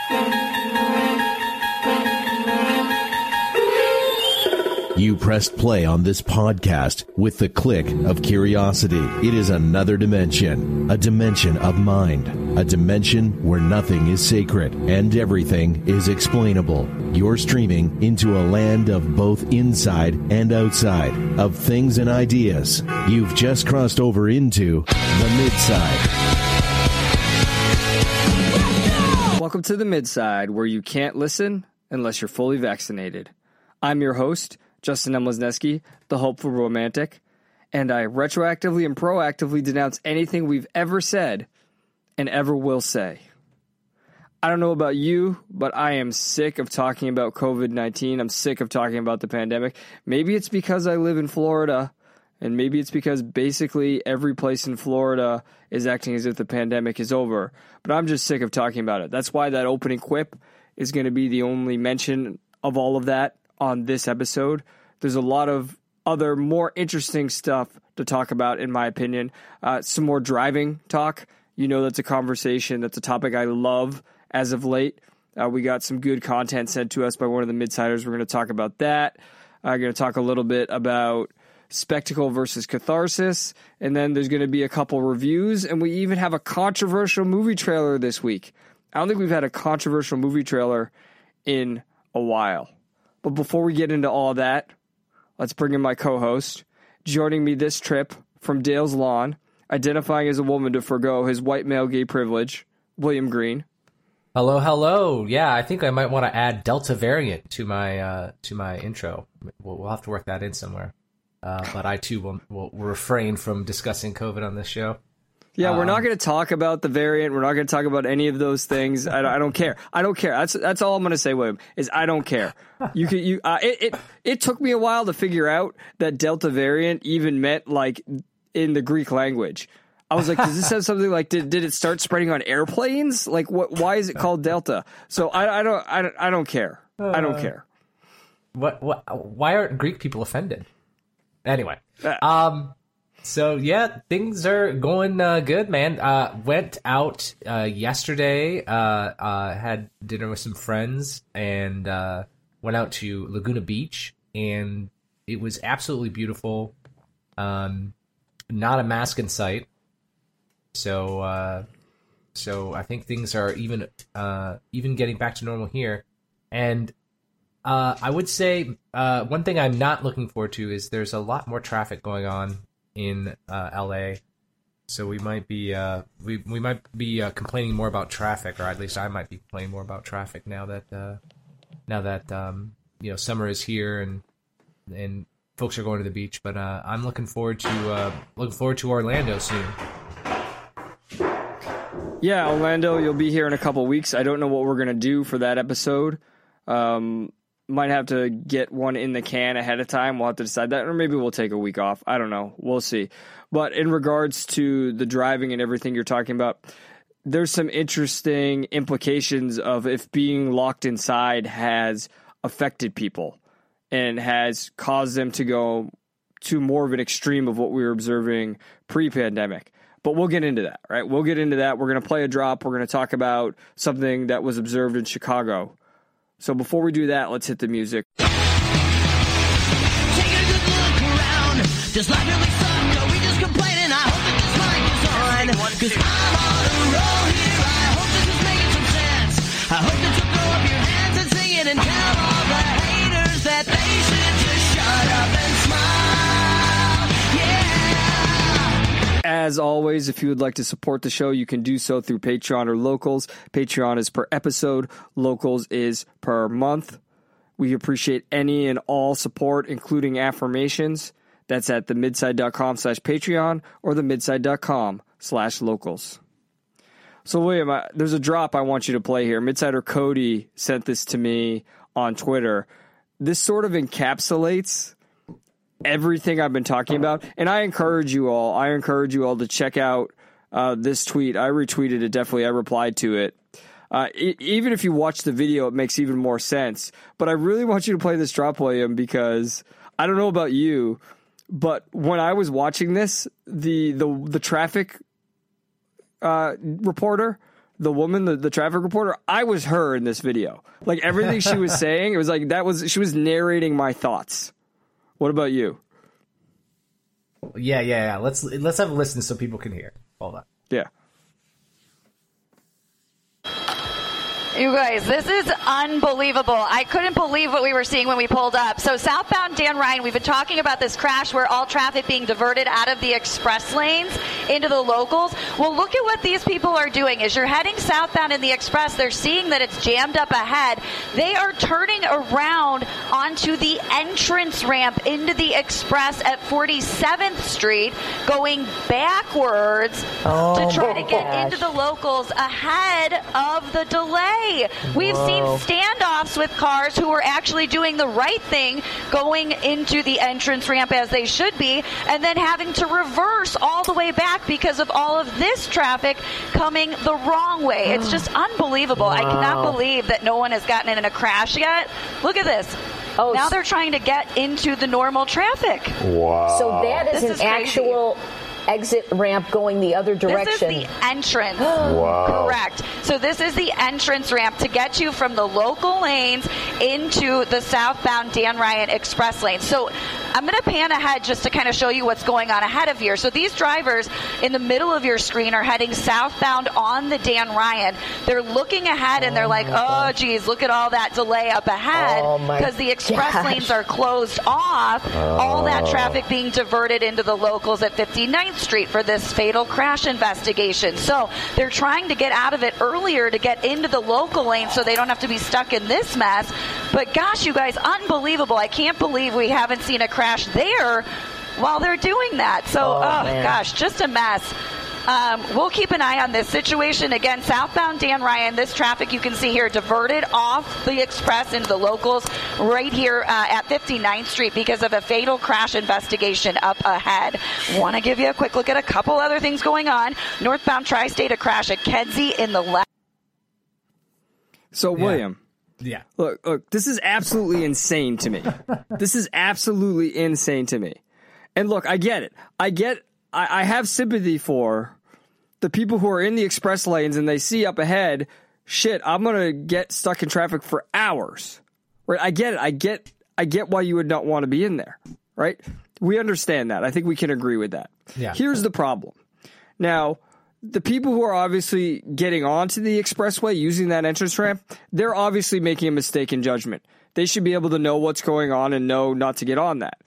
You pressed play on this podcast with the click of curiosity. It is another dimension, a dimension of mind, a dimension where nothing is sacred and everything is explainable. You're streaming into a land of both inside and outside, of things and ideas. You've just crossed over into the Midside. Welcome to the Midside, where you can't listen unless you're fully vaccinated. I'm your host, Justin M. Lesneski, the hopeful romantic, and I retroactively and proactively denounce anything we've ever said and ever will say. I don't know about you, but I am sick of talking about COVID-19. I'm sick of talking about the pandemic. Maybe it's because I live in Florida, and maybe it's because basically every place in Florida is acting as if the pandemic is over. But I'm just sick of talking about it. That's why that opening quip is going to be the only mention of all of that on this episode. There's a lot of other more interesting stuff to talk about, in my opinion. Some more driving talk. You know, that's a conversation. That's a topic I love as of late. We got some good content sent to us by one of the Midsiders. We're going to talk about that. I'm going to talk a little bit about spectacle versus catharsis. And then there's going to be a couple reviews. And we even have a controversial movie trailer this week. I don't think we've had a controversial movie trailer in a while. But before we get into all that, let's bring in my co-host. Joining me this trip from Dale's Lawn, identifying as a woman to forgo his white male gay privilege, William Green. Hello, hello. Yeah, I think I might want to add Delta variant to my intro. We'll have to work that in somewhere. But I too will refrain from discussing COVID on this show. Yeah, we're not going to talk about the variant. We're not going to talk about any of those things. I don't care. I don't care. That's all I'm going to say, William, is I don't care. It took me a while to figure out that Delta variant even meant like in the Greek language. I was like, does this have something like did it start spreading on airplanes? Like what? Why is it called Delta? So I don't care. I don't care. What? Why aren't Greek people offended? Anyway. So yeah, things are going good, man. Went out yesterday, had dinner with some friends, and went out to Laguna Beach, and it was absolutely beautiful. Not a mask in sight, so I think things are even getting back to normal here. And I would say one thing I'm not looking forward to is there's a lot more traffic going on in LA, so we might be complaining more about traffic, or at least I might be complaining more about traffic now that summer is here and folks are going to the beach. But I'm looking forward to Orlando soon. Yeah, Orlando, you'll be here in a couple weeks. I don't know what we're gonna do for that episode. Might have to get one in the can ahead of time. We'll have to decide that, or maybe we'll take a week off. I don't know. We'll see. But in regards to the driving and everything you're talking about, there's some interesting implications of if being locked inside has affected people and has caused them to go to more of an extreme of what we were observing pre-pandemic. But we'll get into that, right? We'll get into that. We're going to play a drop. We're going to talk about something that was observed in Chicago. So before we do that, let's hit the music. Taking a good look around. Does life really suck? Are we just complaining? I hope that this mic is on. Cause I'm on a roll here. I hope this is making some sense. I hope that you'll throw up your hands and sing it and tell all the haters that they should just shut up and smile. Yeah. As always, if you would like to support the show, you can do so through Patreon or Locals. Patreon is per episode. Locals is per month. We appreciate any and all support, including affirmations. That's at themidside.com/Patreon or themidside.com/locals. So, William, there's a drop I want you to play here. Midsider Cody sent this to me on Twitter. This sort of encapsulates everything I've been talking about. And I encourage you all to check out this tweet. I retweeted it, definitely. I replied to it. Even if you watch the video, it makes even more sense. But I really want you to play this drop, William, because I don't know about you, but when I was watching this, the traffic reporter the woman, the traffic reporter, I was her in this video. Like everything she was saying, it was like she was narrating my thoughts. What about you? Yeah. Let's have a listen so people can hear. Hold on. Yeah. You guys, this is unbelievable. I couldn't believe what we were seeing when we pulled up. So southbound Dan Ryan, we've been talking about this crash where all traffic being diverted out of the express lanes into the locals. Well, look at what these people are doing. As you're heading southbound in the express, they're seeing that it's jammed up ahead. They are turning around onto the entrance ramp into the express at 47th Street, going backwards to try to get into the locals ahead of the delay. We've seen standoffs with cars who were actually doing the right thing, going into the entrance ramp as they should be, and then having to reverse all the way back because of all of this traffic coming the wrong way. It's just unbelievable. I cannot believe that no one has gotten in a crash yet. Look at this. Now they're trying to get into the normal traffic. Wow. So that is this an actual exit ramp going the other direction. This is the entrance. Wow. Correct. So this is the entrance ramp to get you from the local lanes into the southbound Dan Ryan Express lane. So I'm going to pan ahead just to kind of show you what's going on ahead of here. So these drivers in the middle of your screen are heading southbound on the Dan Ryan. They're looking ahead and they're like, oh, geez, look at all that delay up ahead because the express lanes are closed off. All that traffic being diverted into the locals at 59th Street for this fatal crash investigation. So they're trying to get out of it earlier to get into the local lane so they don't have to be stuck in this mess. But gosh, you guys, unbelievable. I can't believe we haven't seen a crash there while they're doing that. So, gosh, just a mess. We'll keep an eye on this situation. Again, southbound Dan Ryan, this traffic you can see here diverted off the express into the locals right here at 59th Street because of a fatal crash investigation up ahead. Want to give you a quick look at a couple other things going on. Northbound Tri-State, a crash at Kedzie in the left. So, William. Yeah. Look, this is absolutely insane to me. This is absolutely insane to me. And look, I get it. I have sympathy for the people who are in the express lanes and they see up ahead, shit, I'm going to get stuck in traffic for hours. Right? I get it. I get why you would not want to be in there. Right? We understand that. I think we can agree with that. Yeah. Here's the problem. Now, the people who are obviously getting onto the expressway using that entrance ramp, they're obviously making a mistake in judgment. They should be able to know what's going on and know not to get on that.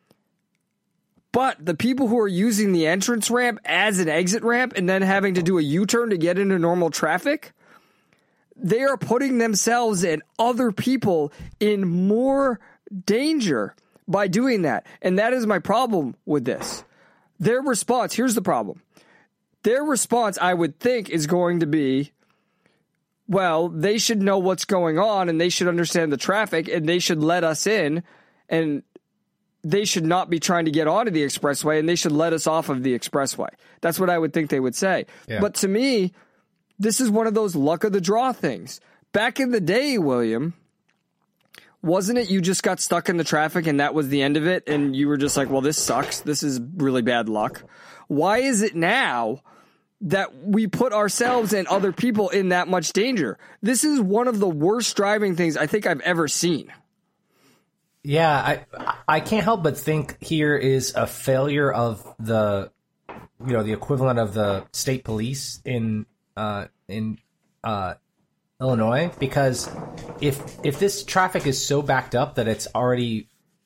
But the people who are using the entrance ramp as an exit ramp and then having to do a U-turn to get into normal traffic, they are putting themselves and other people in more danger by doing that. And that is my problem with this. Their response, here's the problem. Their response, I would think, is going to be, well, they should know what's going on and they should understand the traffic and they should let us in and they should not be trying to get onto the expressway and they should let us off of the expressway. That's what I would think they would say. Yeah. But to me, this is one of those luck of the draw things. Back in the day, William, wasn't it you just got stuck in the traffic and that was the end of it and you were just like, well, this sucks. This is really bad luck. Why is it now that we put ourselves and other people in that much danger? This is one of the worst driving things I think I've ever seen. Yeah, I can't help but think here is a failure of the equivalent of the state police in Illinois, because if this traffic is so backed up that it's already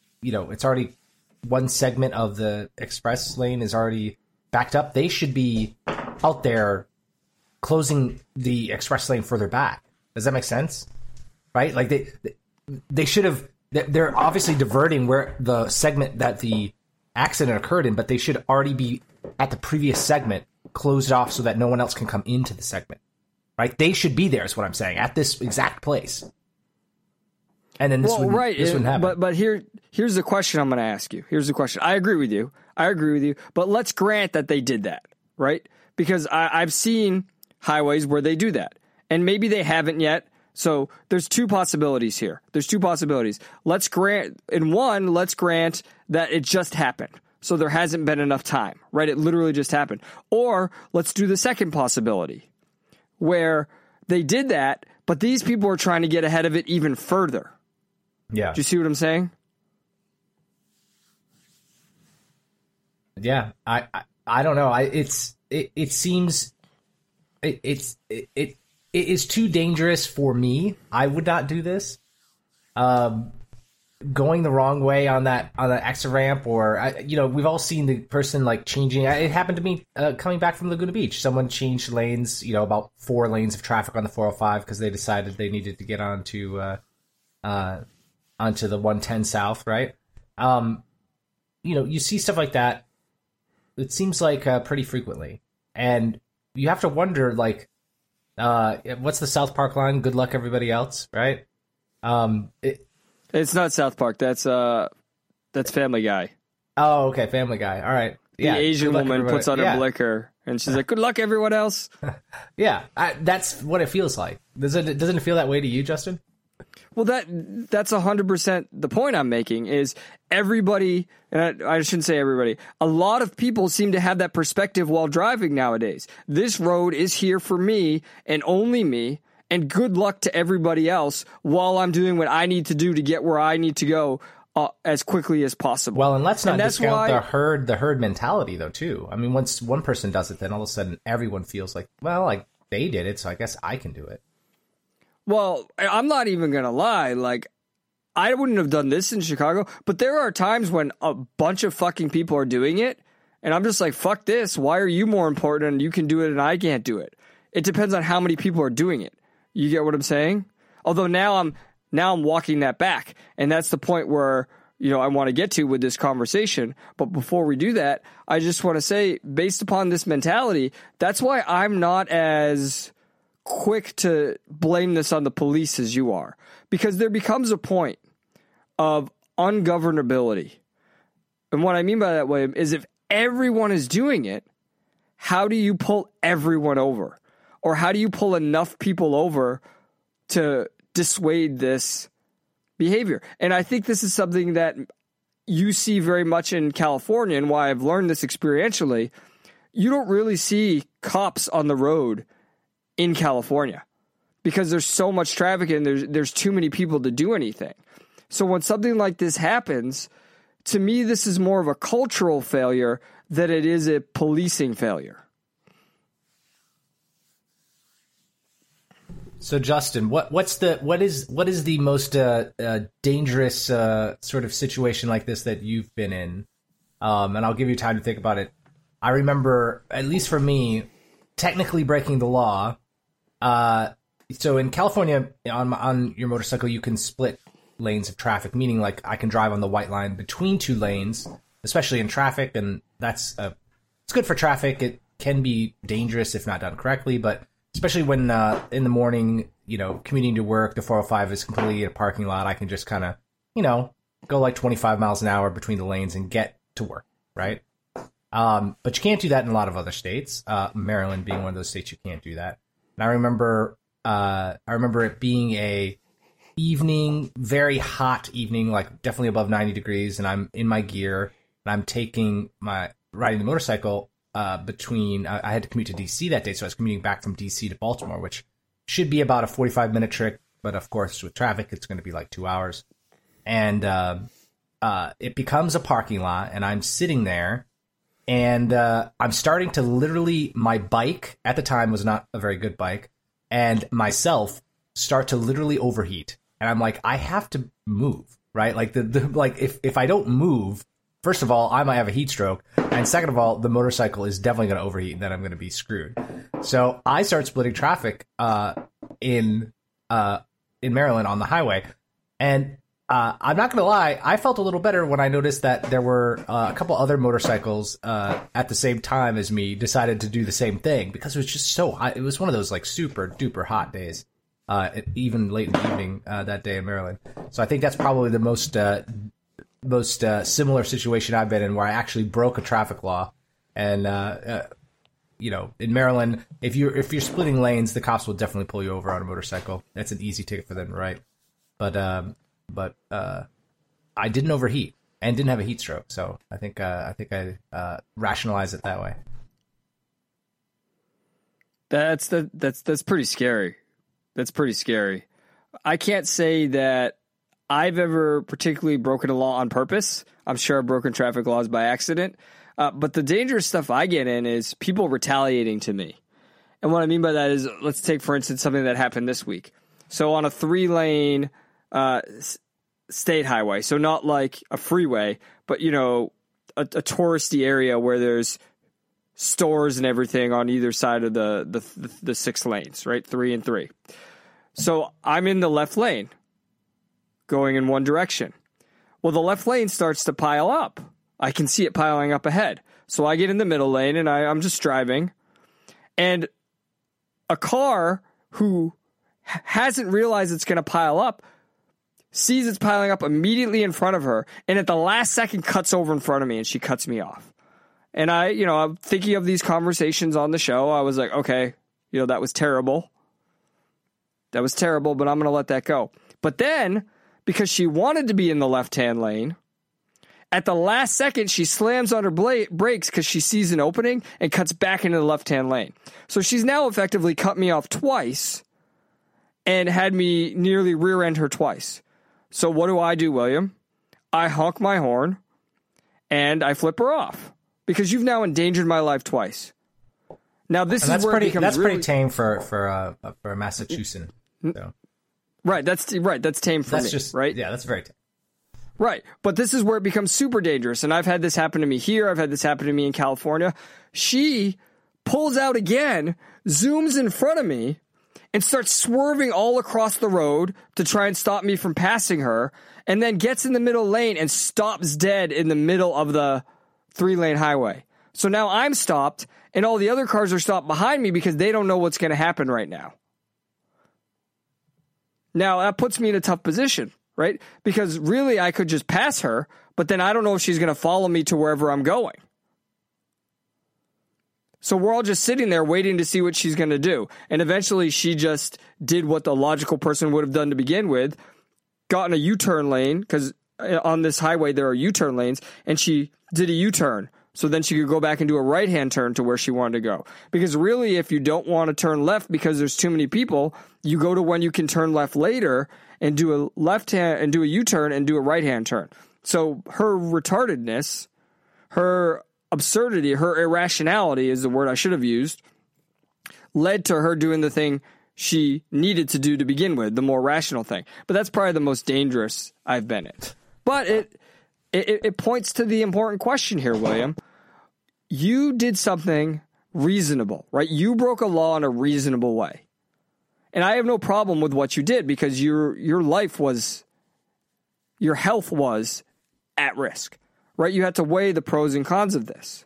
one segment of the express lane is already backed up, they should be out there closing the express lane further back. Does that make sense? Right? Like they should have. They're obviously diverting where the segment that the accident occurred in, but they should already be at the previous segment closed off so that no one else can come into the segment. Right? They should be there, is what I'm saying, at this exact place. And then this wouldn't happen. But here's the question I'm going to ask you. Here's the question. I agree with you. But let's grant that they did that, right? Because I've seen highways where they do that. And maybe they haven't yet. So there's two possibilities here. Let's grant that it just happened. So there hasn't been enough time, right? It literally just happened. Or let's do the second possibility, where they did that, but these people are trying to get ahead of it even further. Yeah. Do you see what I'm saying? Yeah. I don't know. It seems it is too dangerous for me. I would not do this. Going the wrong way on that exit ramp, or we've all seen the person like changing. It happened to me coming back from Laguna Beach. Someone changed lanes, about 4 lanes of traffic on the 405 because they decided they needed to get onto the 110 South, right? You see stuff like that. It seems like pretty frequently, and you have to wonder, like, what's the South Park line? Good luck, everybody else, right? It's not South Park. That's Family Guy. Oh, okay, Family Guy. All right. Yeah, the Asian woman puts on her blicker, and she's like, "Good luck, everyone else." Yeah, that's what it feels like. Doesn't it feel that way to you, Justin? Well, that's 100% the point I'm making is everybody, and I shouldn't say everybody, a lot of people seem to have that perspective while driving nowadays. This road is here for me and only me, and good luck to everybody else while I'm doing what I need to do to get where I need to go as quickly as possible. Well, and let's not discount the herd mentality, though, too. I mean, once one person does it, then all of a sudden everyone feels like, well, like they did it, so I guess I can do it. Well, I'm not even going to lie. Like, I wouldn't have done this in Chicago, but there are times when a bunch of fucking people are doing it, and I'm just like, fuck this. Why are you more important and you can do it and I can't do it? It depends on how many people are doing it. You get what I'm saying? Although now I'm walking that back, and that's the point where, I want to get to with this conversation. But before we do that, I just want to say, based upon this mentality, that's why I'm not as quick to blame this on the police as you are, because there becomes a point of ungovernability. And what I mean by that, William, is if everyone is doing it, how do you pull everyone over? Or how do you pull enough people over to dissuade this behavior? And I think this is something that you see very much in California, and why I've learned this experientially. You don't really see cops on the road in California because there's so much traffic and there's too many people to do anything. So when something like this happens, to me, this is more of a cultural failure than it is a policing failure. So Justin, what is the most dangerous sort of situation like this that you've been in? And I'll give you time to think about it. I remember, at least for me, technically breaking the law. So in California, on your motorcycle, you can split lanes of traffic, meaning like I can drive on the white line between 2 lanes, especially in traffic, and that's it's good for traffic. It can be dangerous if not done correctly, but especially when in the morning, commuting to work, the 405 is completely in a parking lot. I can just kind of, go like 25 miles an hour between the lanes and get to work, right? But you can't do that in a lot of other states. Maryland being one of those states you can't do that. And I remember it being a evening, very hot evening, like definitely above 90 degrees, and I'm in my gear and I'm riding the motorcycle between. I had to commute to DC that day, so I was commuting back from DC to Baltimore, which should be about a 45-minute trip, but of course with traffic it's going to be like 2 hours. And it becomes a parking lot, and I'm sitting there. And I'm starting to my bike at the time was not a very good bike, and myself start to literally overheat. And I'm like, I have to move, right? Like if I don't move, first of all, I might have a heat stroke, and second of all, the motorcycle is definitely going to overheat, and then I'm going to be screwed. So I start splitting traffic in Maryland on the highway, and I'm not going to lie, I felt a little better when I noticed that there were a couple other motorcycles at the same time as me decided to do the same thing, because it was just so hot. It was one of those like super duper hot days, even late in the evening that day in Maryland. So I think that's probably the most similar situation I've been in, where I actually broke a traffic law. And in Maryland, if you're splitting lanes, the cops will definitely pull you over on a motorcycle. That's an easy ticket for them to write. But I didn't overheat and didn't have a heat stroke, so I think I rationalize it that way. That's pretty scary. That's pretty scary. I can't say that I've ever particularly broken a law on purpose. I'm sure I've broken traffic laws by accident. But the dangerous stuff I get in is people retaliating to me. And what I mean by that is, let's take, for instance, something that happened this week. So on a 3-lane state highway, so not like a freeway, but, you know, a touristy area where there's stores and everything on either side of the 6 lanes, right? 3 and 3. So I'm in the left lane going in one direction. Well, the left lane starts to pile up. I can see it piling up ahead. So I get in the middle lane and I'm just driving. And a car who hasn't realized it's going to pile up sees it's piling up immediately in front of her. And at the last second cuts over in front of me and she cuts me off. And I'm thinking of these conversations on the show. I was like, okay, that was terrible. That was terrible, but I'm going to let that go. But then, because she wanted to be in the left-hand lane, at the last second, she slams on her brakes because she sees an opening and cuts back into the left-hand lane. So she's now effectively cut me off twice and had me nearly rear-end her twice. So what do, William? I honk my horn and I flip her off. Because you've now endangered my life twice. Now this is where it becomes that's really pretty tame for a Massachusetts. So. Right, that's tame for me. Right? Yeah, that's very tame. Right, but this is where it becomes super dangerous. And I've had this happen to me here. I've had this happen to me in California. She pulls out again, zooms in front of me, and starts swerving all across the road to try and stop me from passing her, and then gets in the middle lane and stops dead in the middle of the 3-lane highway. So now I'm stopped and all the other cars are stopped behind me because they don't know what's going to happen right now. Now that puts me in a tough position, right? Because really I could just pass her, but then I don't know if she's going to follow me to wherever I'm going. So we're all just sitting there waiting to see what she's going to do. And eventually she just did what the logical person would have done to begin with, got in a U-turn lane, because on this highway there are U-turn lanes, and she did a U-turn. So then she could go back and do a right-hand turn to where she wanted to go. Because really, if you don't want to turn left because there's too many people, you go to when you can turn left later and do a left-hand and do a U-turn and do a right-hand turn. So her retardedness, her absurdity, her irrationality is the word I should have used, led to her doing the thing she needed to do to begin with, the more rational thing. But that's probably the most dangerous I've been in. But it points to the important question here, William. You did something reasonable, right? You broke a law in a reasonable way. And I have no problem with what you did because your health was at risk, right? You had to weigh the pros and cons of this.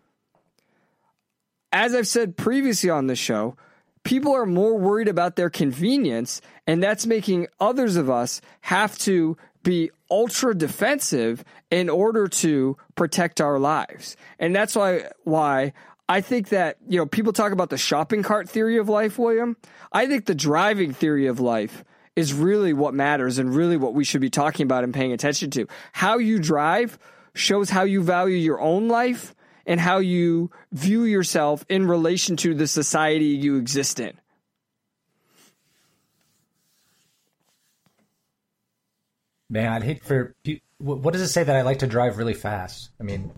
As I've said previously on this show, people are more worried about their convenience, and that's making others of us have to be ultra defensive in order to protect our lives. And that's why I think that, people talk about the shopping cart theory of life, William. I think the driving theory of life is really what matters and really what we should be talking about and paying attention to. How you drive shows how you value your own life and how you view yourself in relation to the society you exist in. Man, I'd hate for... What does it say that I like to drive really fast? I mean...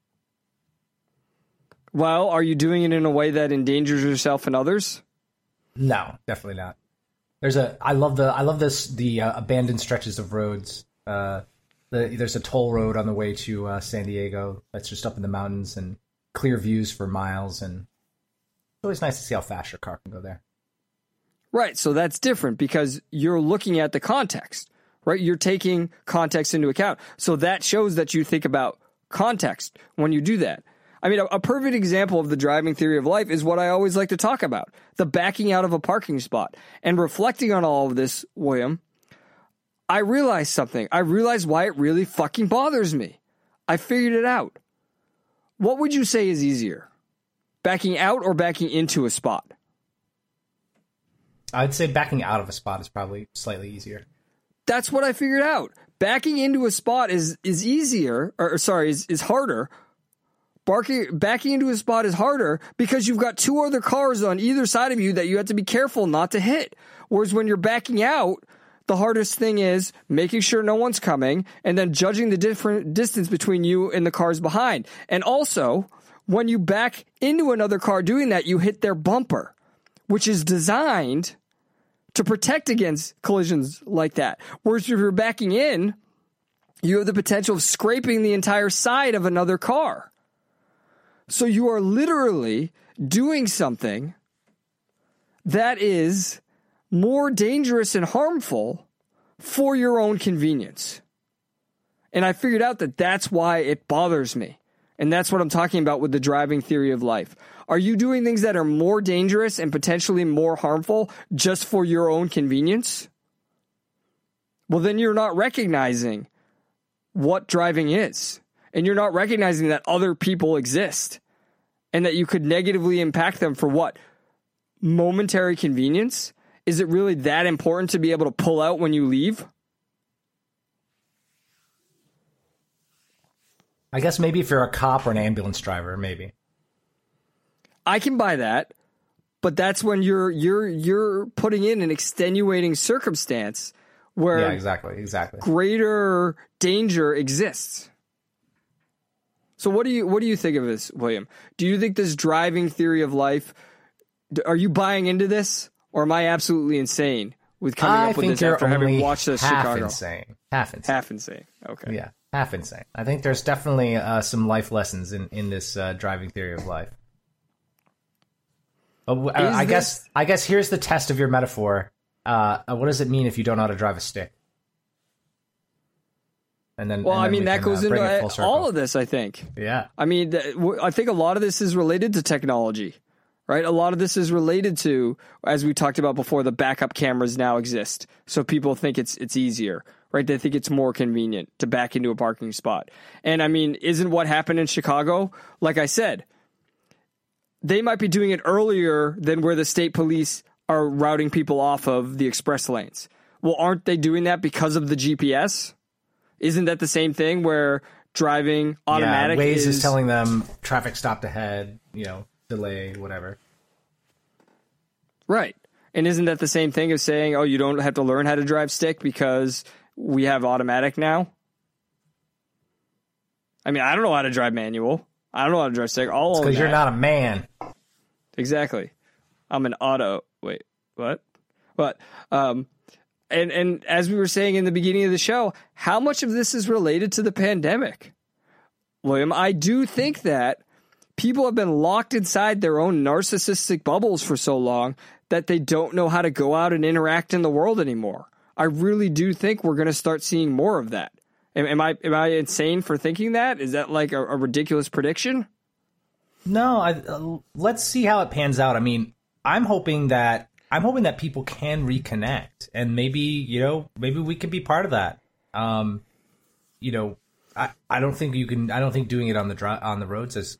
Well, are you doing it in a way that endangers yourself and others? No, definitely not. I love the abandoned stretches of roads. There's a toll road on the way to San Diego that's just up in the mountains and clear views for miles, and it's always nice to see how fast your car can go there. Right, so that's different because you're looking at the context, right? You're taking context into account. So that shows that you think about context when you do that. I mean, a perfect example of the driving theory of life is what I always like to talk about, the backing out of a parking spot. And reflecting on all of this, William, I realized something. I realized why it really fucking bothers me. I figured it out. What would you say is easier? Backing out or backing into a spot? I'd say backing out of a spot is probably slightly easier. That's what I figured out. Backing into a spot is easier, is harder, backing into a spot is harder because you've got two other cars on either side of you that you have to be careful not to hit. Whereas when you're backing out, the hardest thing is making sure no one's coming and then judging the different distance between you and the cars behind. And also, when you back into another car doing that, you hit their bumper, which is designed to protect against collisions like that. Whereas if you're backing in, you have the potential of scraping the entire side of another car. So you are literally doing something that is more dangerous and harmful for your own convenience. And I figured out that that's why it bothers me. And that's what I'm talking about with the driving theory of life. Are you doing things that are more dangerous and potentially more harmful just for your own convenience? Well, then you're not recognizing what driving is. And you're not recognizing that other people exist and that you could negatively impact them for what? Momentary convenience? Is it really that important to be able to pull out when you leave? I guess maybe if you're a cop or an ambulance driver, maybe. I can buy that, but that's when you're putting in an extenuating circumstance where exactly. greater danger exists. So what do you think of this, William? Do you think this driving theory of life, are you buying into this, or am I absolutely insane with coming up with this after having watched this Chicago? Half insane. Okay. Yeah, half insane. I think there's definitely some life lessons in this driving theory of life. I guess here's the test of your metaphor. What does it mean if you don't know how to drive a stick? And then, that goes into all of this, I think. Yeah. I mean, I think a lot of this is related to technology, right? A lot of this is related to, as we talked about before, the backup cameras now exist. So people think it's easier, right? They think it's more convenient to back into a parking spot. And I mean, isn't what happened in Chicago? Like I said, they might be doing it earlier than where the state police are routing people off of the express lanes. Well, aren't they doing that because of the GPS? Isn't that the same thing where driving automatic Waze is telling them traffic stopped ahead, delay, whatever. Right. And isn't that the same thing as saying, oh, you don't have to learn how to drive stick because we have automatic now? I mean, I don't know how to drive manual. I don't know how to drive stick. Because you're not a man. Exactly. I'm an auto. Wait, what? What? And as we were saying in the beginning of the show, how much of this is related to the pandemic? William, I do think that people have been locked inside their own narcissistic bubbles for so long that they don't know how to go out and interact in the world anymore. I really do think we're going to start seeing more of that. Am I insane for thinking that? Is that like a ridiculous prediction? No, let's see how it pans out. I mean, I'm hoping that people can reconnect, and maybe we can be part of that. I don't think you can. I don't think doing it on the roads is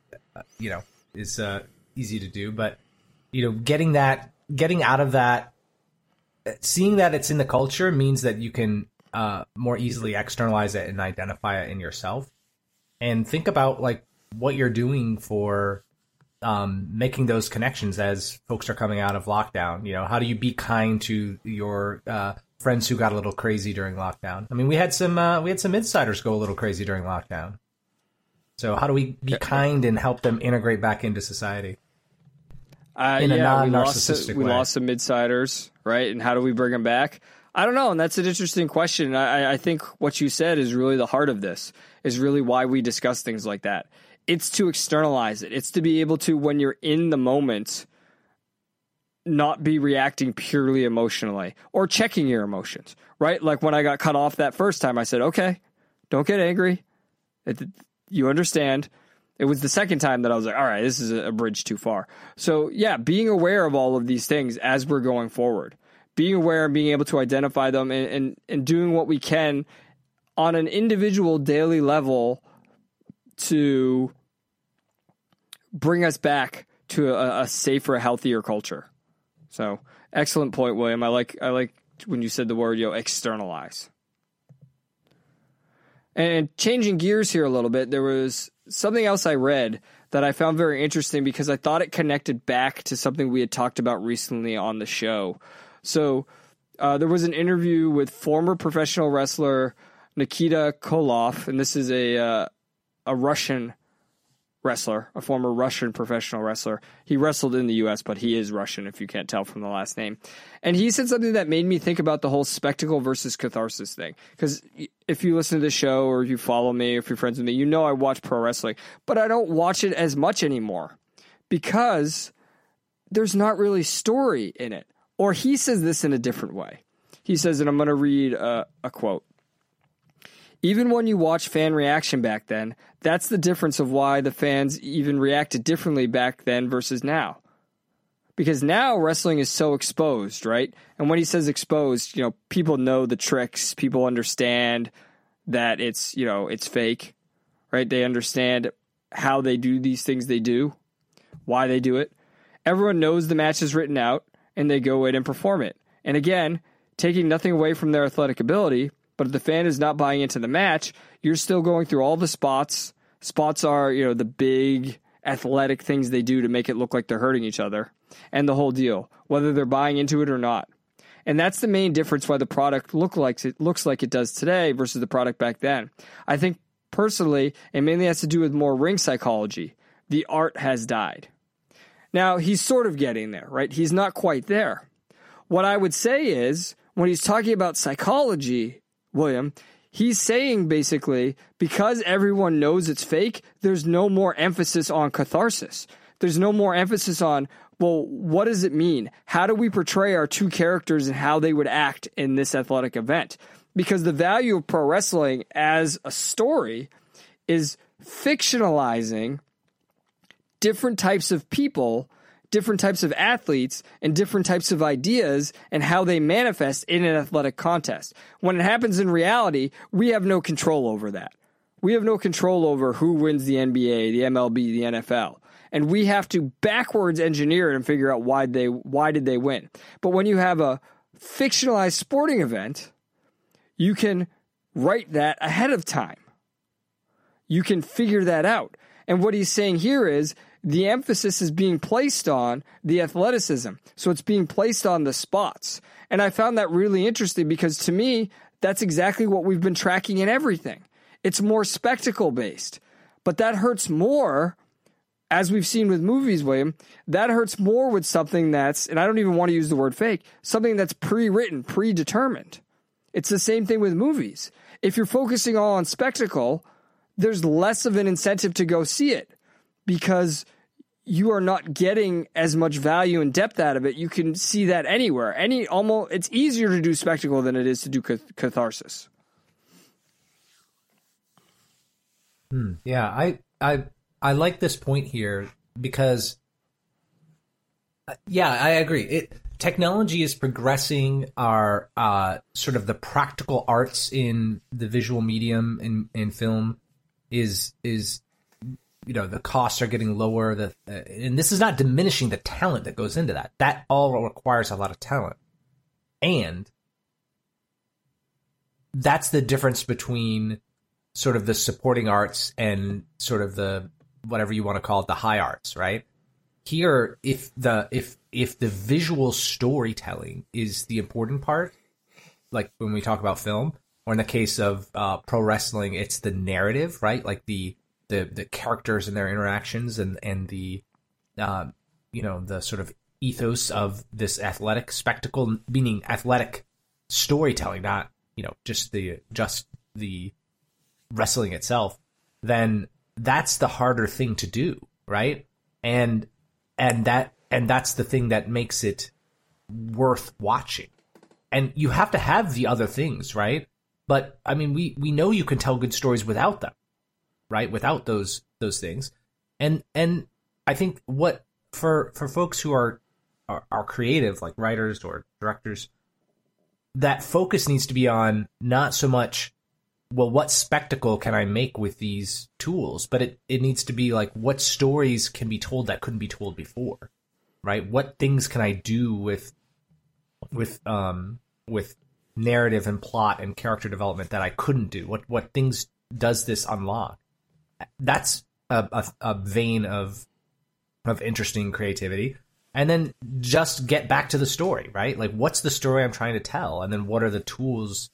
easy to do. But getting out of that, seeing that it's in the culture means that you can more easily externalize it and identify it in yourself, and think about like what you're doing for making those connections as folks are coming out of lockdown. How do you be kind to your friends who got a little crazy during lockdown? I mean, we had some insiders go a little crazy during lockdown. So how do we be kind and help them integrate back into society in a non-narcissistic way? We lost some midsiders, right? And how do we bring them back? I don't know, and that's an interesting question. I think what you said is really the heart of this, is really why we discuss things like that. It's to externalize it. It's to be able to, when you're in the moment, not be reacting purely emotionally or checking your emotions, right? Like when I got cut off that first time, I said, okay, don't get angry. You understand. It was the second time that I was like, all right, this is a bridge too far. So yeah, being aware of all of these things as we're going forward, being aware and being able to identify them and doing what we can on an individual daily level to bring us back to a safer, healthier culture. So excellent point, William. I like when you said the word, externalize. And changing gears here a little bit, there was something else I read that I found very interesting because I thought it connected back to something we had talked about recently on the show. So there was an interview with former professional wrestler Nikita Koloff, and this is a Russian wrestler, a former Russian professional wrestler. He wrestled in the U.S., but he is Russian, if you can't tell from the last name. And he said something that made me think about the whole spectacle versus catharsis thing. Because if you listen to the show or you follow me, or if you're friends with me, you know I watch pro wrestling. But I don't watch it as much anymore because there's not really story in it. Or he says this in a different way. He says, and I'm going to read a quote. Even when you watch fan reaction back then, that's the difference of why the fans even reacted differently back then versus now. Because now wrestling is so exposed, right? And when he says exposed, people know the tricks. People understand that it's fake, right? They understand how they do these things they do, why they do it. Everyone knows the match is written out, and they go in and perform it. And again, taking nothing away from their athletic ability, but if the fan is not buying into the match, you're still going through all the spots. Spots are, the big athletic things they do to make it look like they're hurting each other. And the whole deal, whether they're buying into it or not. And that's the main difference why the product looks like it does today versus the product back then. I think personally, it mainly has to do with more ring psychology. The art has died. Now, he's sort of getting there, right? He's not quite there. What I would say is, when he's talking about psychology, William, he's saying basically, because everyone knows it's fake, there's no more emphasis on catharsis. There's no more emphasis on, well, what does it mean? How do we portray our two characters and how they would act in this athletic event? Because the value of pro wrestling as a story is fictionalizing different types of people, different types of athletes, and different types of ideas and how they manifest in an athletic contest. When it happens in reality, we have no control over that. We have no control over who wins the NBA, the MLB, the NFL. And we have to backwards engineer it and figure out why did they win. But when you have a fictionalized sporting event, you can write that ahead of time. You can figure that out. And what he's saying here is, the emphasis is being placed on the athleticism. So it's being placed on the spots. And I found that really interesting because to me, that's exactly what we've been tracking in everything. It's more spectacle based. But that hurts more, as we've seen with movies, William, that hurts more with something that's, and I don't even want to use the word fake, something that's pre-written, predetermined. It's the same thing with movies. If you're focusing all on spectacle, there's less of an incentive to go see it because you are not getting as much value and depth out of it. You can see that anywhere. It's easier to do spectacle than it is to do catharsis. Yeah, I like this point here because, I agree. Technology is progressing our sort of the practical arts in the visual medium in film is the costs are getting lower. And this is not diminishing the talent that goes into that. That all requires a lot of talent. And that's the difference between sort of the supporting arts and sort of the, whatever you want to call it, the high arts, right? Here, if the visual storytelling is the important part, like when we talk about film, or in the case of pro wrestling, it's the narrative, right? Like the characters and their interactions and the the sort of ethos of this athletic spectacle, meaning athletic storytelling, not just the wrestling itself, then that's the harder thing to do, right? And that's the thing that makes it worth watching. And you have to have the other things, right? But I mean, we know you can tell good stories without them, right? Without those things. And I think what for folks who are creative, like writers or directors, that focus needs to be on not so much, well, what spectacle can I make with these tools? But it needs to be like, what stories can be told that couldn't be told before, right? What things can I do with narrative and plot and character development that I couldn't do? What things does this unlock? That's a vein of interesting creativity. And then just get back to the story, right? Like, what's the story I'm trying to tell? And then what are the tools,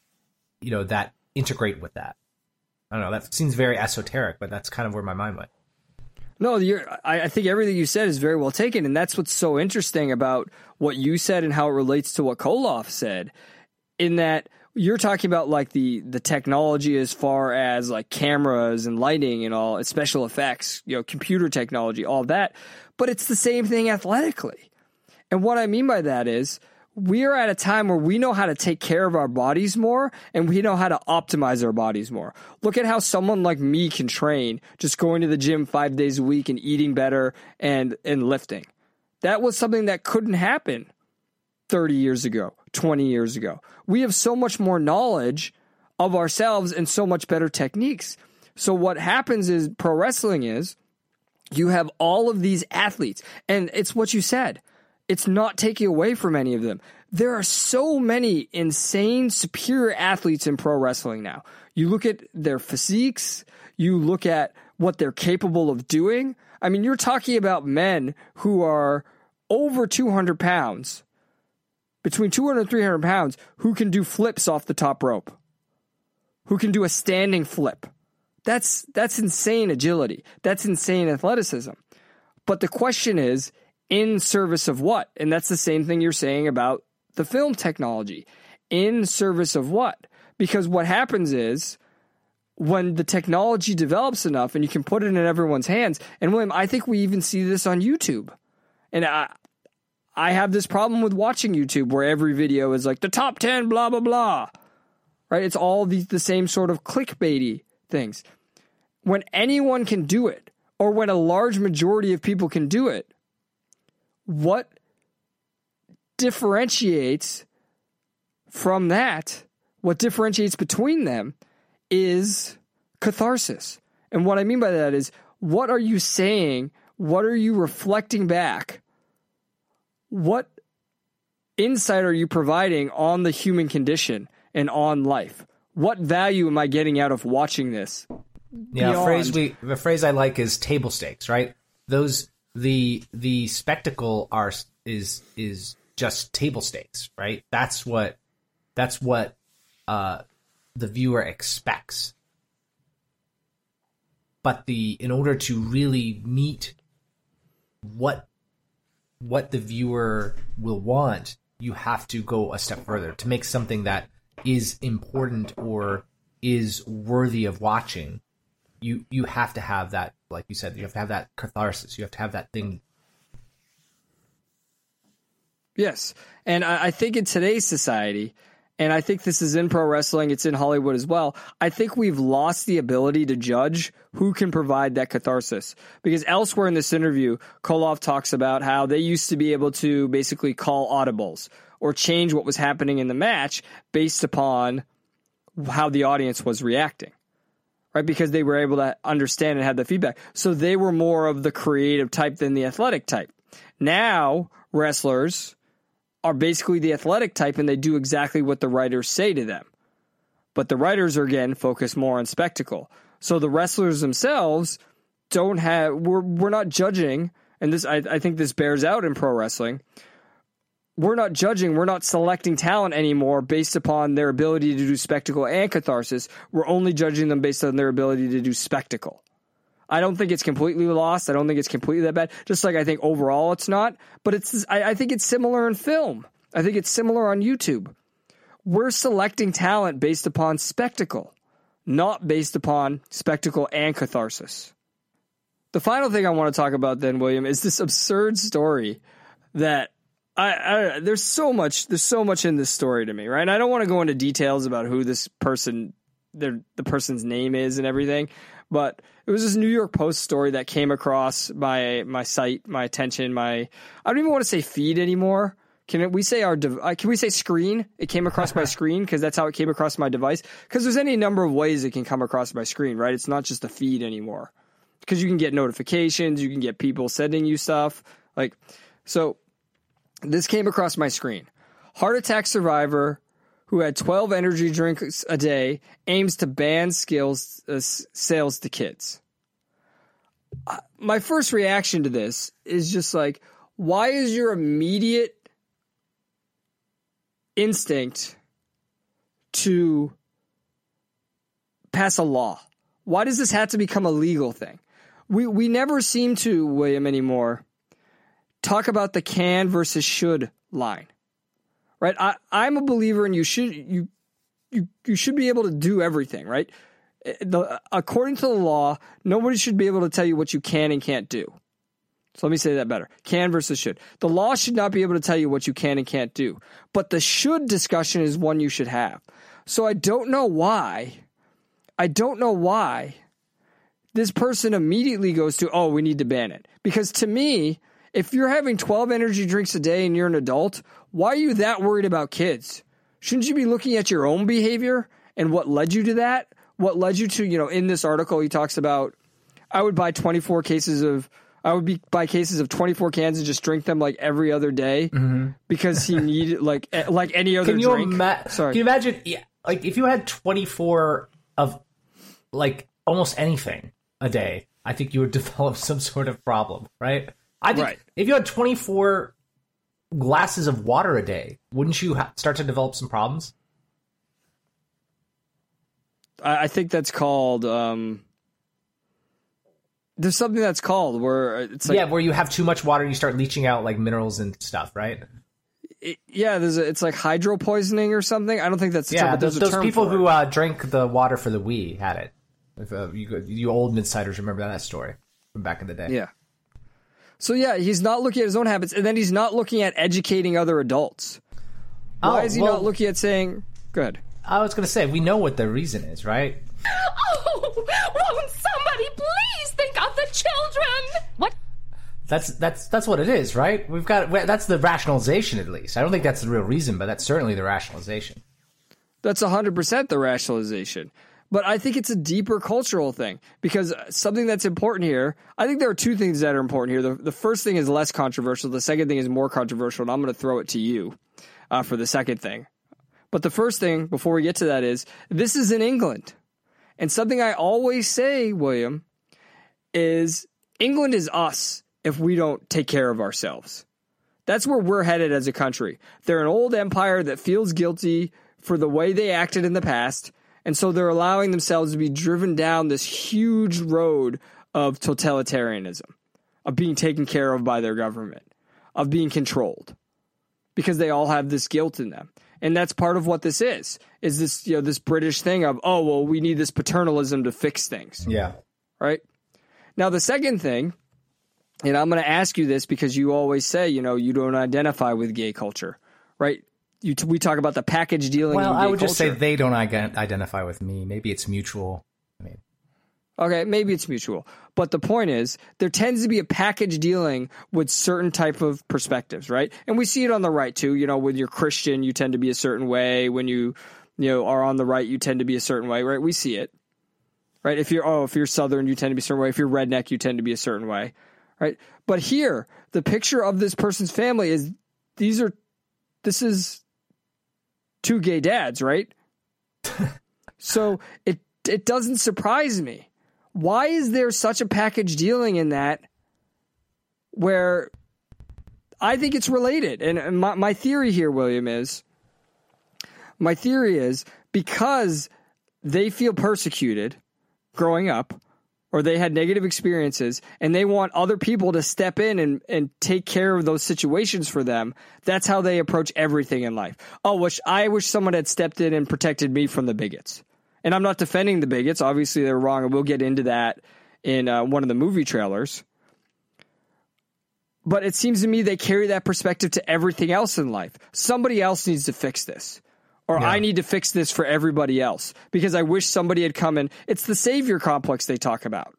that integrate with that? I don't know. That seems very esoteric, but that's kind of where my mind went. No, I think everything you said is very well taken, and that's what's so interesting about what you said and how it relates to what Koloff said, in that you're talking about like the technology as far as like cameras and lighting and all, special effects, computer technology, all that, but it's the same thing athletically. And what I mean by that is we are at a time where we know how to take care of our bodies more, and we know how to optimize our bodies more. Look at how someone like me can train, just going to the gym 5 days a week and eating better and lifting. That was something that couldn't happen 30 years ago, 20 years ago. We have so much more knowledge of ourselves and so much better techniques. So what happens is pro wrestling is you have all of these athletes, and it's what you said. It's not taking away from any of them. There are so many insane, superior athletes in pro wrestling now. You look at their physiques, you look at what they're capable of doing. I mean, you're talking about men who are over 200 pounds, between 200 and 300 pounds, who can do flips off the top rope, who can do a standing flip. That's insane agility. That's insane athleticism. But the question is, in service of what? And that's the same thing you're saying about the film technology. In service of what? Because what happens is when the technology develops enough and you can put it in everyone's hands, and William, I think we even see this on YouTube. And I have this problem with watching YouTube where every video is like the top 10, blah, blah, blah. Right? It's all the same sort of clickbaity things. When anyone can do it, or when a large majority of people can do it, what differentiates from that, what differentiates between them is catharsis. And what I mean by that is, what are you saying? What are you reflecting back? What insight are you providing on the human condition and on life? What value am I getting out of watching this? Yeah, the phrase I like is table stakes, right? The spectacle is just table stakes, right? That's what the viewer expects. But in order to really meet what the viewer will want, you have to go a step further to make something that is important or is worthy of watching. You have to have that, like you said, you have to have that catharsis. You have to have that thing. Yes. And I think in today's society, and I think this is in pro wrestling, it's in Hollywood as well, I think we've lost the ability to judge who can provide that catharsis. Because elsewhere in this interview, Koloff talks about how they used to be able to basically call audibles or change what was happening in the match based upon how the audience was reacting. Right, because they were able to understand and have the feedback. So they were more of the creative type than the athletic type. Now, wrestlers are basically the athletic type, and they do exactly what the writers say to them. But the writers are, again, focused more on spectacle. So the wrestlers themselves don't have, we're not judging, and this I think this bears out in pro wrestling. We're not judging, we're not selecting talent anymore based upon their ability to do spectacle and catharsis. We're only judging them based on their ability to do spectacle. I don't think it's completely lost. I don't think it's completely that bad. Just like I think overall it's not. But I think it's similar in film. I think it's similar on YouTube. We're selecting talent based upon spectacle, not based upon spectacle and catharsis. The final thing I want to talk about then, William, is this absurd story that there's so much in this story to me, right? And I don't want to go into details about who this person, the person's name is and everything, but it was this New York Post story that came across my site, my attention, I don't even want to say feed anymore. Can we say screen? It came across my screen because that's how it came across my device. Because there's any number of ways it can come across my screen, right? It's not just a feed anymore. Because you can get notifications, you can get people sending you stuff. So this came across my screen. Heart attack survivor who had 12 energy drinks a day, aims to ban sales to kids. My first reaction to this is just like, why is your immediate instinct to pass a law? Why does this have to become a legal thing? We never seem to, William, anymore, talk about the can versus should line. Right? I'm a believer in you should be able to do everything, right? According to the law, nobody should be able to tell you what you can and can't do. So let me say that better. Can versus should. The law should not be able to tell you what you can and can't do. But the should discussion is one you should have. So I don't know why this person immediately goes to, oh, we need to ban it. Because to me, if you're having 12 energy drinks a day and you're an adult, why are you that worried about kids? Shouldn't you be looking at your own behavior and what led you to that? What led you to, in this article, he talks about, I would buy cases of 24 cans and just drink them like every other day because he needed like any other drink. Can you imagine, like if you had 24 of like almost anything a day, I think you would develop some sort of problem, right? I think if you had 24 glasses of water a day, wouldn't you start to develop some problems? I think that's called. There's something that's called where it's like where you have too much water and you start leaching out like minerals and stuff, right? It's like hydro poisoning or something. I don't think that's the term, but those people who drank the water for the Wii had it. If, you old midsiders remember that story from back in the day. Yeah. So he's not looking at his own habits, and then he's not looking at educating other adults. Why is he not looking at saying, good? I was going to say, we know what the reason is, right? Oh, won't somebody please think of the children? What? That's what it is, right? That's the rationalization, at least. I don't think that's the real reason, but that's certainly the rationalization. That's 100% the rationalization. But I think it's a deeper cultural thing because something that's important here, I think there are two things that are important here. The first thing is less controversial. The second thing is more controversial, and I'm going to throw it to you for the second thing. But the first thing, before we get to that, is this is in England. And something I always say, William, is England is us if we don't take care of ourselves. That's where we're headed as a country. They're an old empire that feels guilty for the way they acted in the past, and so they're allowing themselves to be driven down this huge road of totalitarianism, of being taken care of by their government, of being controlled, because they all have this guilt in them. And that's part of what this is this, this British thing of, oh, well, we need this paternalism to fix things. Yeah. Right? Now, the second thing, and I'm going to ask you this because you always say, you don't identify with gay culture, right? We talk about the package dealing. Well, in gay I would culture. just say they don't identify with me. Maybe it's mutual. Okay, maybe it's mutual. But the point is, there tends to be a package dealing with certain type of perspectives, right? And we see it on the right, too. When you're Christian, you tend to be a certain way. When you are on the right, you tend to be a certain way, right? We see it, right? If you're Southern, you tend to be a certain way. If you're redneck, you tend to be a certain way, right? But here, the picture of this person's family is this is two gay dads, right? So it doesn't surprise me. Why is there such a package dealing in that where I think it's related? And my theory here, William, is because they feel persecuted growing up or they had negative experiences and they want other people to step in and take care of those situations for them. That's how they approach everything in life. I wish someone had stepped in and protected me from the bigots. And I'm not defending the bigots. Obviously, they're wrong, and we'll get into that in one of the movie trailers. But it seems to me they carry that perspective to everything else in life. Somebody else needs to fix this. Or I need to fix this for everybody else because I wish somebody had come in. It's the savior complex they talk about.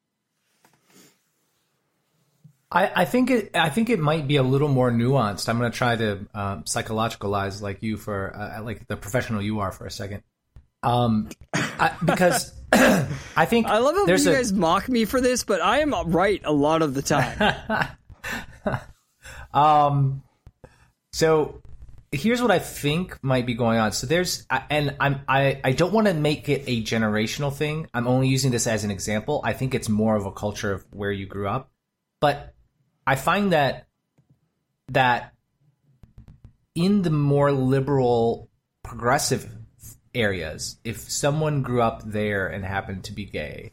I think it might be a little more nuanced. I'm going to try to psychologicalize like you for like the professional you are for a second. Because I think I love how you guys mock me for this, but I am right a lot of the time. So here's what I think might be going on. So I don't want to make it a generational thing. I'm only using this as an example. I think it's more of a culture of where you grew up. But I find that in the more liberal, progressive areas, if someone grew up there and happened to be gay,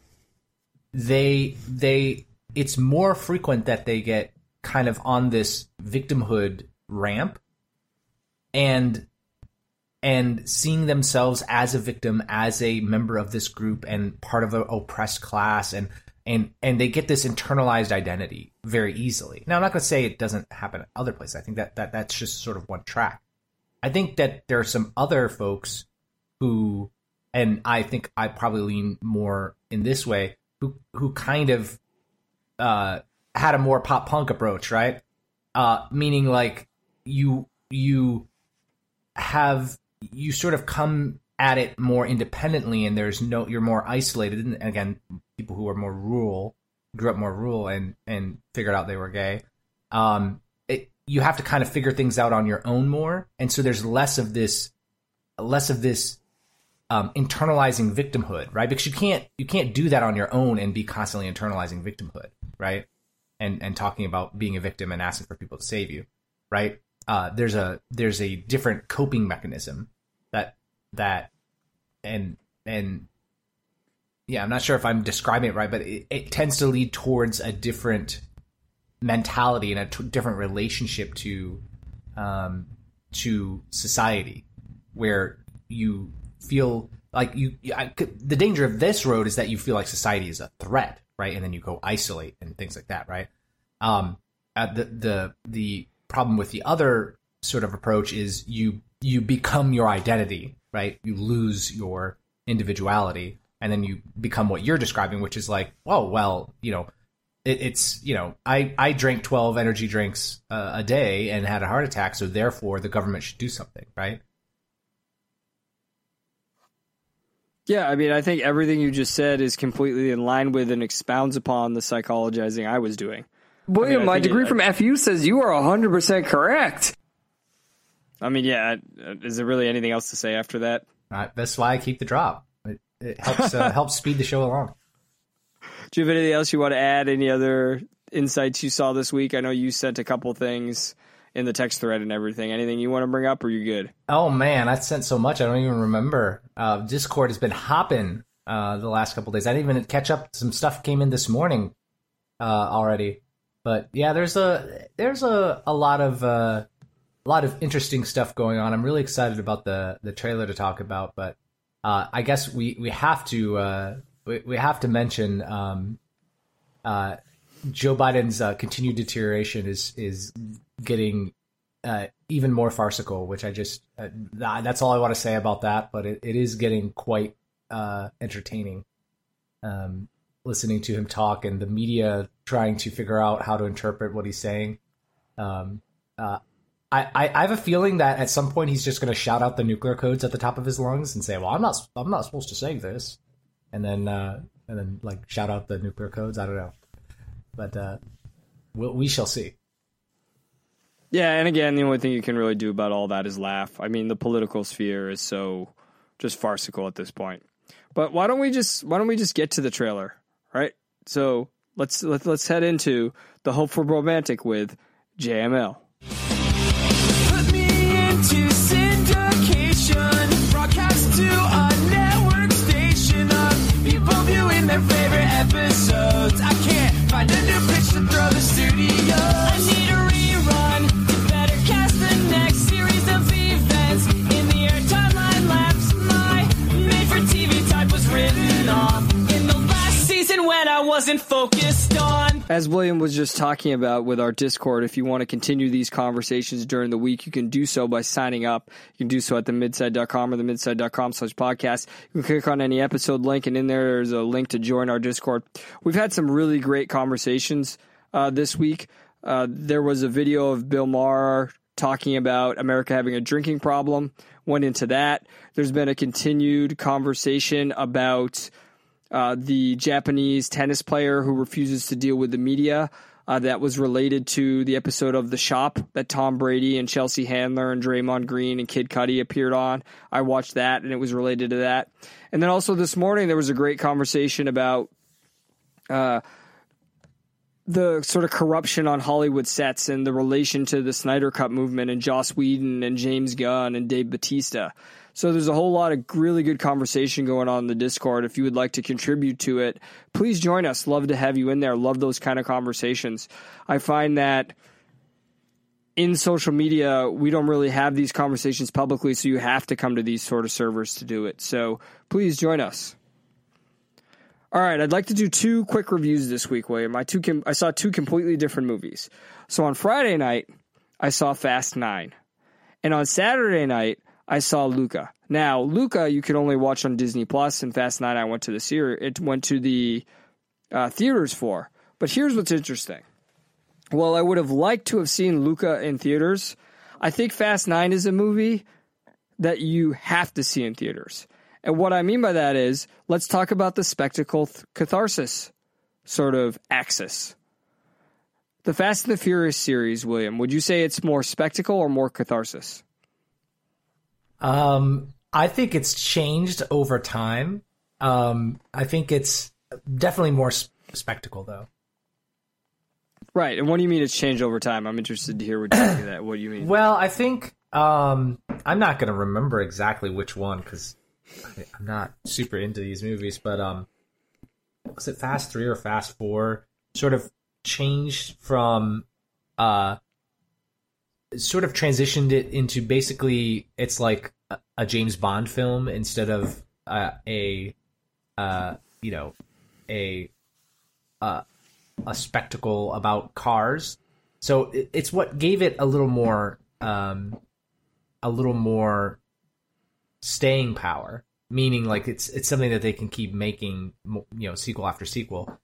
it's more frequent that they get kind of on this victimhood ramp and seeing themselves as a victim, as a member of this group and part of an oppressed class, and they get this internalized identity very easily. Now, I'm not going to say it doesn't happen at other places. I think that's just sort of one track. I think that there are some other folks who, and I think I probably lean more in this way, who kind of had a more pop punk approach, right? Meaning like you sort of come at it more independently, and you're more isolated. And again, people who are more rural, grew up more rural and figured out they were gay. You have to kind of figure things out on your own more. And so there's less of this internalizing victimhood, right? Because you can't do that on your own and be constantly internalizing victimhood, right? And talking about being a victim and asking for people to save you, right? There's a different coping mechanism that and yeah, I'm not sure if I'm describing it right, but it tends to lead towards a different mentality and a different relationship to society, where you feel like the danger of this road is that you feel like society is a threat, right? And then you go isolate and things like that, right? The problem with the other sort of approach is you become your identity, right? You lose your individuality, and then you become what you're describing, which is like, oh, well, I drank 12 energy drinks a day and had a heart attack, so therefore the government should do something, right? Yeah, I mean, I think everything you just said is completely in line with and expounds upon the psychologizing I was doing. William, my degree from FU says you are 100% correct. I mean, yeah, is there really anything else to say after that? That's why I keep the drop. It helps helps speed the show along. Do you have anything else you want to add? Any other insights you saw this week? I know you sent a couple things in the text thread and everything. Anything you want to bring up, or are you good? Oh, man, I sent so much I don't even remember. Discord has been hopping the last couple days. I didn't even catch up. Some stuff came in this morning already. But yeah, there's a lot of interesting stuff going on. I'm really excited about the trailer to talk about, but I guess we have to mention Joe Biden's continued deterioration is getting even more farcical, which I just that's all I want to say about that. But it is getting quite entertaining. Listening to him talk and the media trying to figure out how to interpret what he's saying. I have a feeling that at some point he's just going to shout out the nuclear codes at the top of his lungs and say, "Well, I'm not supposed to say this," and then like shout out the nuclear codes. I don't know, but we shall see. Yeah, and again, the only thing you can really do about all that is laugh. I mean, the political sphere is so just farcical at this point. But why don't we just get to the trailer, right? So let's head into the Hopeful Romantic with JML. Put me into syndication, broadcast to a network station of people viewing their favorite episodes. I can't find a new pitch to throw the studio. I need a rerun to better cast the next series of events. In the air timeline lapse, my made-for-TV type was written off in the last season when I wasn't focused on. As William was just talking about with our Discord, if you want to continue these conversations during the week, you can do so by signing up. You can do so at themidside.com or themidside.com/podcast. You can click on any episode link, and in there's a link to join our Discord. We've had some really great conversations this week. There was a video of Bill Maher talking about America having a drinking problem. Went into that. There's been a continued conversation about the Japanese tennis player who refuses to deal with the media that was related to the episode of The Shop that Tom Brady and Chelsea Handler and Draymond Green and Kid Cudi appeared on. I watched that, and it was related to that. And then also this morning, there was a great conversation about the sort of corruption on Hollywood sets and the relation to the Snyder Cut movement and Joss Whedon and James Gunn and Dave Bautista. So there's a whole lot of really good conversation going on in the Discord. If you would like to contribute to it, please join us. Love to have you in there. Love those kind of conversations. I find that in social media, we don't really have these conversations publicly, so you have to come to these sort of servers to do it. So please join us. All right, I'd like to do 2 quick reviews this week, William. I saw 2 completely different movies. So on Friday night, I saw Fast 9. And on Saturday night, I saw Luca. Now, Luca you can only watch on Disney Plus, and Fast 9 I went to the theaters for. But here's what's interesting. While I would have liked to have seen Luca in theaters, I think Fast 9 is a movie that you have to see in theaters. And what I mean by that is, let's talk about the spectacle catharsis sort of axis. The Fast and the Furious series, William, would you say it's more spectacle or more catharsis? I think it's changed over time. I think it's definitely more spectacle, though. Right. And what do you mean it's changed over time? I'm interested to hear what you think of that. What do you mean? Well, I think I'm not going to remember exactly which one because I'm not super into these movies, but was it Fast 3 or Fast 4? Sort of changed from sort of transitioned it into basically it's like a James Bond film instead of a spectacle about cars. So it's what gave it a little more staying power, meaning like it's something that they can keep making, sequel after sequel.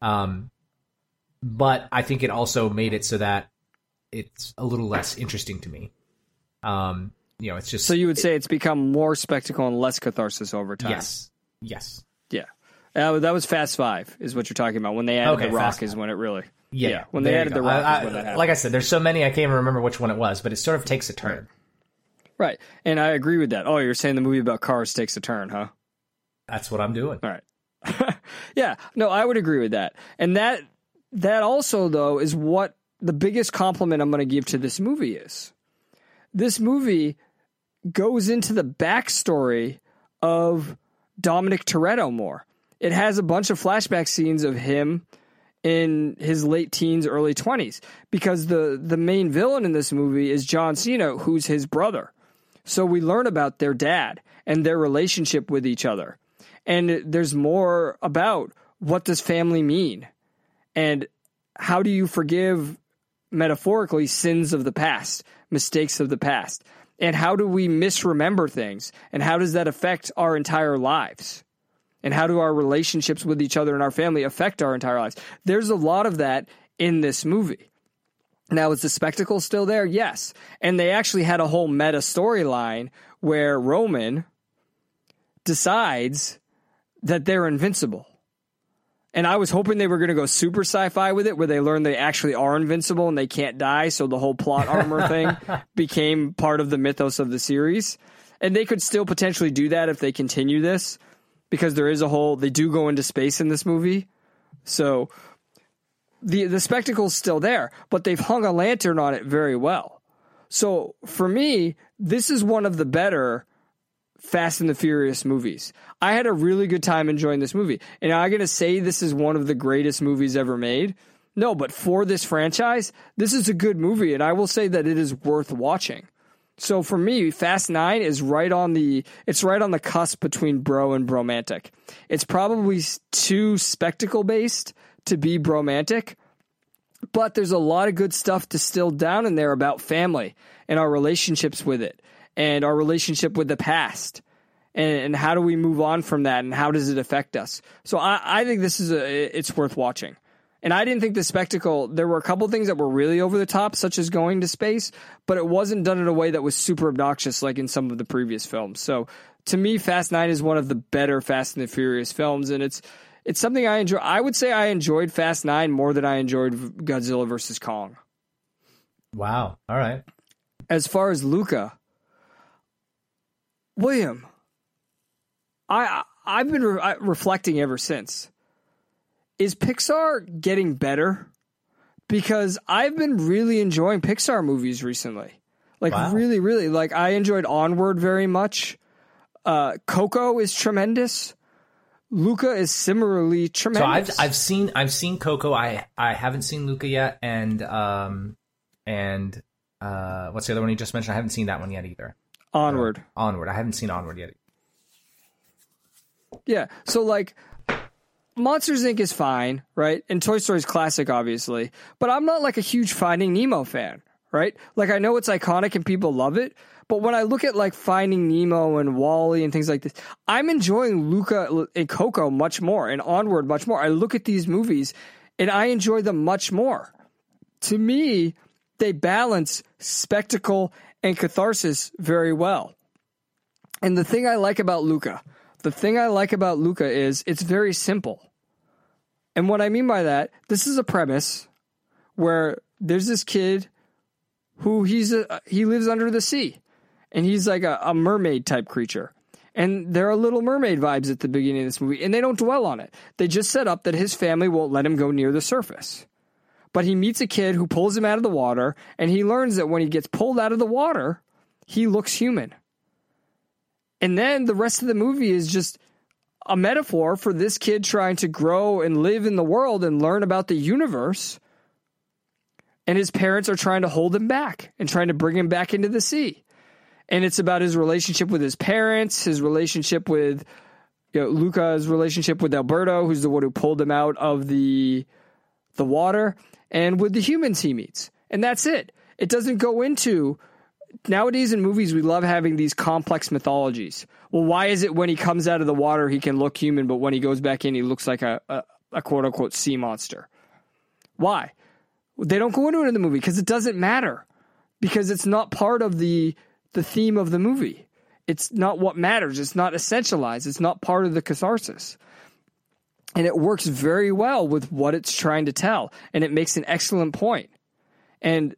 But I think it also made it so that it's a little less interesting to me. It's just... So you would say it's become more spectacle and less catharsis over time? Yes. Yeah. That was Fast 5 is what you're talking about. When they added The Rock is when it really... Yeah. When they added The Rock is when that happened. Like I said, there's so many I can't even remember which one it was, but it sort of takes a turn. Right. And I agree with that. Oh, you're saying the movie about cars takes a turn, huh? That's what I'm doing. All right. Yeah. No, I would agree with that. And that also, though, is what the biggest compliment I'm going to give to this movie is. This movie goes into the backstory of Dominic Toretto more. It has a bunch of flashback scenes of him in his late teens, early 20s, because the main villain in this movie is John Cena, who's his brother. So we learn about their dad and their relationship with each other. And there's more about what does family mean and how do you forgive, metaphorically, sins of the past, mistakes of the past, and how do we misremember things, and how does that affect our entire lives? And how do our relationships with each other and our family affect our entire lives? There's a lot of that in this movie. Now, is the spectacle still there? Yes. And they actually had a whole meta storyline where Roman decides that they're invincible. And I was hoping they were going to go super sci-fi with it, where they learn they actually are invincible and they can't die, so the whole plot armor thing became part of the mythos of the series. And they could still potentially do that if they continue this, because there is they do go into space in this movie. So the spectacle's still there, but they've hung a lantern on it very well. So for me, this is one of the better Fast and the Furious movies. I had a really good time enjoying this movie. And am I going to say this is one of the greatest movies ever made? No, but for this franchise, this is a good movie, and I will say that it is worth watching. So for me, Fast 9 is right on the cusp between bro and bromantic. It's probably too spectacle based to be bromantic, but there's a lot of good stuff distilled down in there about family and our relationships with it and our relationship with the past and how do we move on from that and how does it affect us. So I think this is it's worth watching. And I didn't think the spectacle, there were a couple things that were really over the top, such as going to space, but it wasn't done in a way that was super obnoxious like in some of the previous films. So to me, Fast 9 is one of the better Fast and the Furious films, and it's something I enjoy. I would say I enjoyed Fast 9 more than I enjoyed Godzilla vs. Kong. Wow. All right. As far as Luca, William, I've been reflecting ever since. Is Pixar getting better? Because I've been really enjoying Pixar movies recently. Like, wow. really, really. Like, I enjoyed Onward very much. Coco is tremendous. Luca is similarly tremendous. So I've seen Coco. I haven't seen Luca yet, and what's the other one you just mentioned? I haven't seen that one yet either. Onward. Onward. I haven't seen Onward yet. Yeah. So, like, Monsters, Inc. is fine, right? And Toy Story is classic, obviously. But I'm not, like, a huge Finding Nemo fan, right? Like, I know it's iconic and people love it. But when I look at, like, Finding Nemo and WALL-E and things like this, I'm enjoying Luca and Coco much more and Onward much more. I look at these movies and I enjoy them much more. To me, they balance spectacle and catharsis very well. And the thing I like about Luca is it's very simple. And what I mean by that, this is a premise where there's this kid who he lives under the sea. And he's like a mermaid type creature. And there are Little Mermaid vibes at the beginning of this movie. And they don't dwell on it. They just set up that his family won't let him go near the surface. But he meets a kid who pulls him out of the water. And he learns that when he gets pulled out of the water, he looks human. And then the rest of the movie is just a metaphor for this kid trying to grow and live in the world and learn about the universe. And his parents are trying to hold him back and trying to bring him back into the sea. And it's about his relationship with his parents, his relationship with Luca's relationship with Alberto, who's the one who pulled him out of the water, and with the humans he meets. And that's it. It doesn't go into... Nowadays in movies, we love having these complex mythologies. Well, why is it when he comes out of the water, he can look human, but when he goes back in, he looks like a quote-unquote sea monster? Why? They don't go into it in the movie because it doesn't matter. Because it's not part of the theme of the movie. It's not what matters. It's not essentialized. It's not part of the catharsis. And it works very well with what it's trying to tell. And it makes an excellent point. And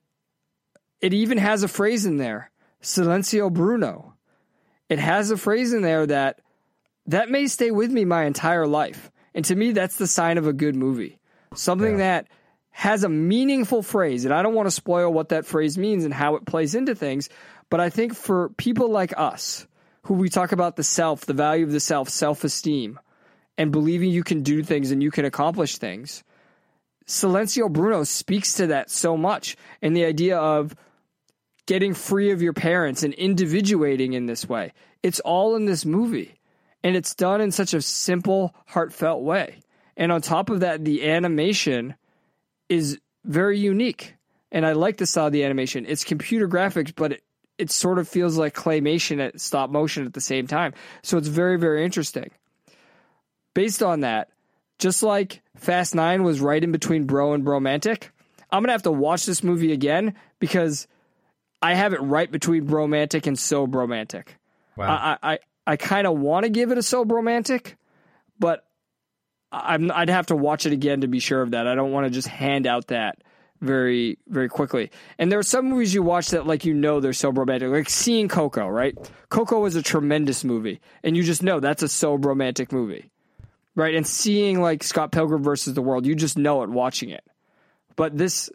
it even has a phrase in there, Silencio Bruno. It has a phrase in there that may stay with me my entire life. And to me, that's the sign of a good movie. Something that has a meaningful phrase. And I don't want to spoil what that phrase means and how it plays into things. But I think for people like us, who we talk about the self, the value of the self, self-esteem, and believing you can do things and you can accomplish things, Silencio Bruno speaks to that so much. And the idea of getting free of your parents and individuating in this way. It's all in this movie. And it's done in such a simple, heartfelt way. And on top of that, the animation is very unique. And I like the style of the animation. It's computer graphics, but it sort of feels like claymation at stop motion at the same time. So it's very, very interesting. Based on that, just like Fast 9 was right in between Bro and Bromantic, I'm going to have to watch this movie again because I have it right between Bromantic and So Bromantic. Wow. I kind of want to give it a So Bromantic, but I'd have to watch it again to be sure of that. I don't want to just hand out that very, very quickly. And there are some movies you watch that, like, they're so romantic. Like seeing Coco, right? Coco is a tremendous movie. And you just know that's a so romantic movie, right? And seeing, like, Scott Pilgrim versus the World, you just know it watching it. But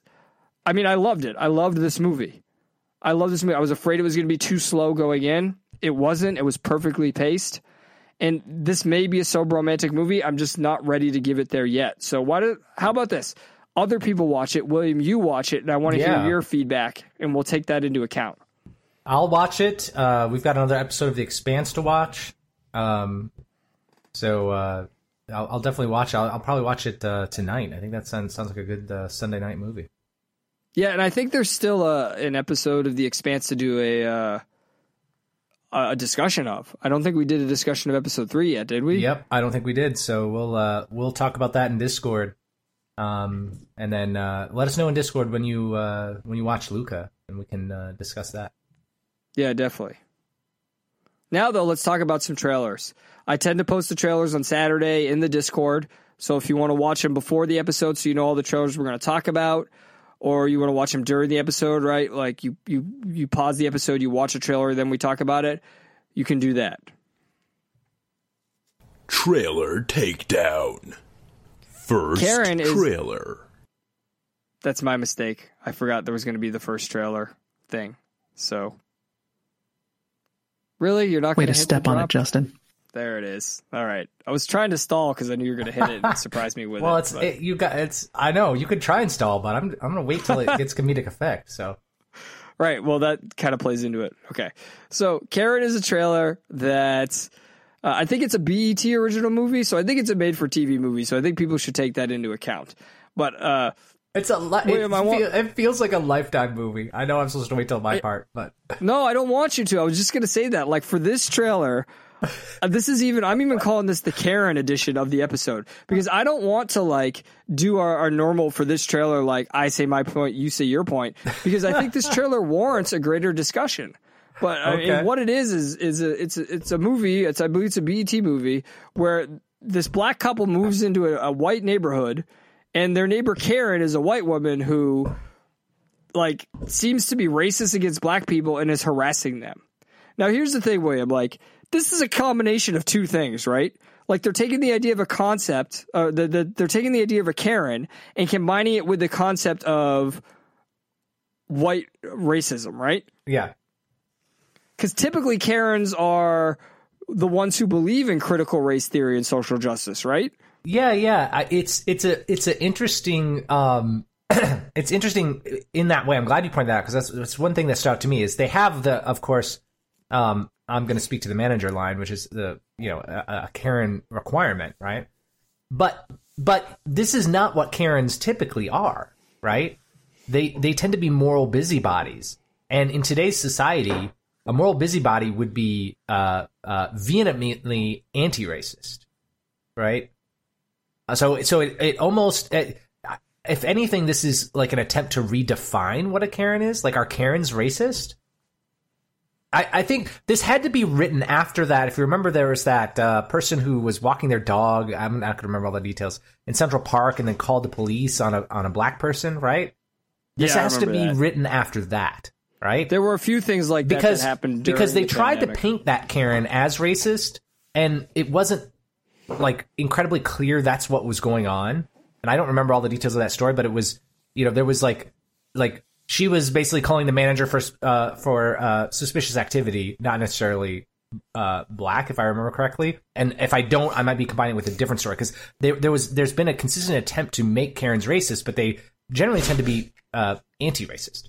I loved it. I loved this movie. I love this movie. I was afraid it was going to be too slow going in. It wasn't. It was perfectly paced. And this may be a so romantic movie. I'm just not ready to give it there yet. So how about this? Other people watch it. William, you watch it, and I want to hear your feedback, and we'll take that into account. I'll watch it. We've got another episode of The Expanse to watch. So I'll definitely watch it. I'll probably watch it tonight. I think that sounds like a good Sunday night movie. Yeah, and I think there's still an episode of The Expanse to do a discussion of. I don't think we did a discussion of episode 3 yet, did we? Yep, I don't think we did. So we'll talk about that in Discord. And then let us know in Discord when you watch Luca, and we can discuss that. Yeah, definitely. Now, though, let's talk about some trailers. I tend to post the trailers on Saturday in the Discord. So if you want to watch them before the episode so you know all the trailers we're going to talk about, or you want to watch them during the episode, right? Like you pause the episode, you watch a trailer, then we talk about it. You can do that. Trailer takedown. First Karen trailer. That's my mistake. I forgot there was going to be the first trailer thing. So, really? You're not going to step on it, Justin. There it is. All right. I was trying to stall because I knew you were going to hit it and surprise me with well, it. I know you could try and stall, but I'm going to wait till it gets comedic effect. So, right. Well, that kind of plays into it. Okay. So, Karen is a trailer that I think it's a BET original movie. So I think it's a made-for-TV movie. So I think people should take that into account. But it feels like a Lifetime movie. I know I'm supposed to wait till my part, but no, I don't want you to. I was just going to say that. Like for this trailer. I'm even calling this the Karen edition of the episode because I don't want to like do our normal for this trailer. Like I say my point, you say your point, because I think this trailer warrants a greater discussion. But I mean, what it is it's a movie. I believe it's a BET movie where this black couple moves into a white neighborhood and their neighbor Karen is a white woman who like seems to be racist against black people and is harassing them. Now, here's the thing, William, like, this is a combination of two things, right? Like they're taking the idea of a concept, they're taking the idea of a Karen and combining it with the concept of white racism, right? Yeah. Because typically Karens are the ones who believe in critical race theory and social justice, right? Yeah. It's an interesting. It's interesting in that way. I'm glad you pointed that out because that's one thing that stood out to me is they have of course. I'm going to speak to the manager line, which is a Karen requirement, right? But this is not what Karens typically are, right? They tend to be moral busybodies, and in today's society, a moral busybody would be vehemently anti-racist, right? So it almost, if anything, this is like an attempt to redefine what a Karen is. Like, are Karens racist? I think this had to be written after that. If you remember, there was that person who was walking their dog. I'm not going to remember all the details in Central Park, and then called the police on a black person, right? This has to be written after that, right? There were a few things like that happened because they tried pandemic. to paint that Karen as racist, and it wasn't like incredibly clear that's what was going on. And I don't remember all the details of that story, but it was, there was like. She was basically calling the manager for suspicious activity, not necessarily black, if I remember correctly. And if I don't, I might be combining it with a different story because there's been a consistent attempt to make Karens racist, but they generally tend to be anti-racist.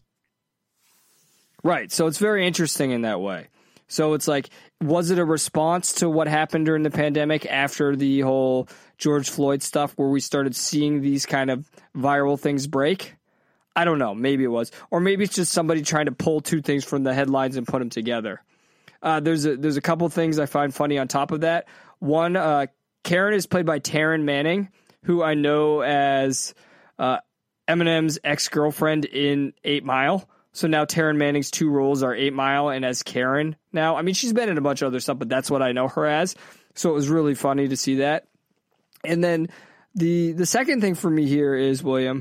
Right. So it's very interesting in that way. So it's like, was it a response to what happened during the pandemic after the whole George Floyd stuff where we started seeing these kind of viral things break? I don't know. Maybe it was. Or maybe it's just somebody trying to pull two things from the headlines and put them together. There's a couple things I find funny on top of that. One, Karen is played by Taryn Manning, who I know as Eminem's ex-girlfriend in 8 Mile. So now Taryn Manning's two roles are 8 Mile and as Karen now. I mean, she's been in a bunch of other stuff, but that's what I know her as. So it was really funny to see that. And then the second thing for me here is, William,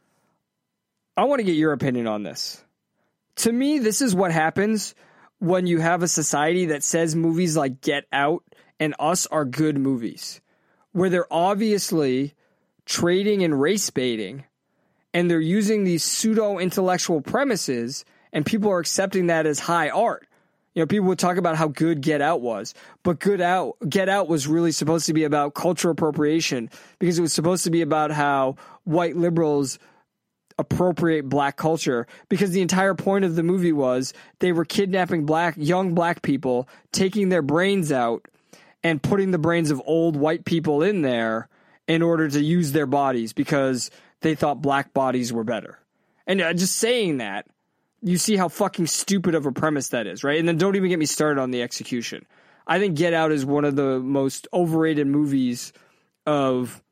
I want to get your opinion on this. To me, this is what happens when you have a society that says movies like Get Out and Us are good movies, where they're obviously trading and race baiting, and they're using these pseudo-intellectual premises, and people are accepting that as high art. People would talk about how good Get Out was, but Get Out was really supposed to be about cultural appropriation because it was supposed to be about how white liberals appropriate black culture, because the entire point of the movie was they were kidnapping young black people, taking their brains out and putting the brains of old white people in there in order to use their bodies because they thought black bodies were better. And just saying that, you see how fucking stupid of a premise that is, right? And then don't even get me started on the execution. I think Get Out is one of the most overrated movies of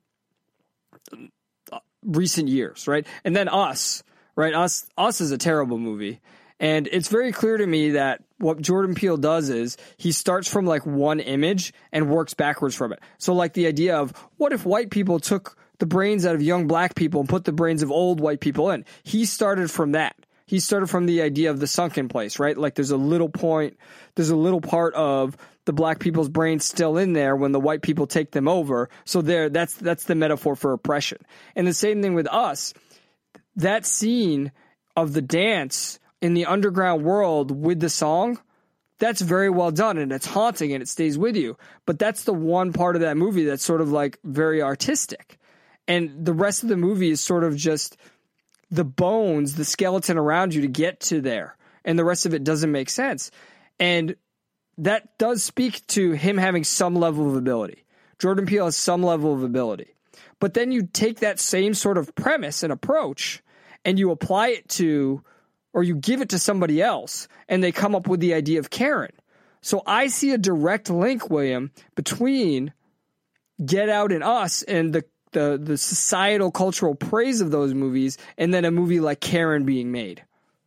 recent years, right? And then Us, right? Us is a terrible movie. And it's very clear to me that what Jordan Peele does is he starts from like one image and works backwards from it. So like the idea of what if white people took the brains out of young black people and put the brains of old white people in? He started from that. He started from the idea of the sunken place, right? Like there's a little part of the black people's brains still in there when the white people take them over. So that's the metaphor for oppression. And the same thing with us. That scene of the dance in the underground world with the song, that's very well done and it's haunting and it stays with you. But that's the one part of that movie that's sort of like very artistic. And the rest of the movie is sort of just the bones, the skeleton around you to get to there. And the rest of it doesn't make sense. And that does speak to him having some level of ability. Jordan Peele has some level of ability. But then you take that same sort of premise and approach and you apply it to, or you give it to somebody else, and they come up with the idea of Karen. So I see a direct link, William, between Get Out and Us and the societal cultural praise of those movies, and then a movie like Karen being made.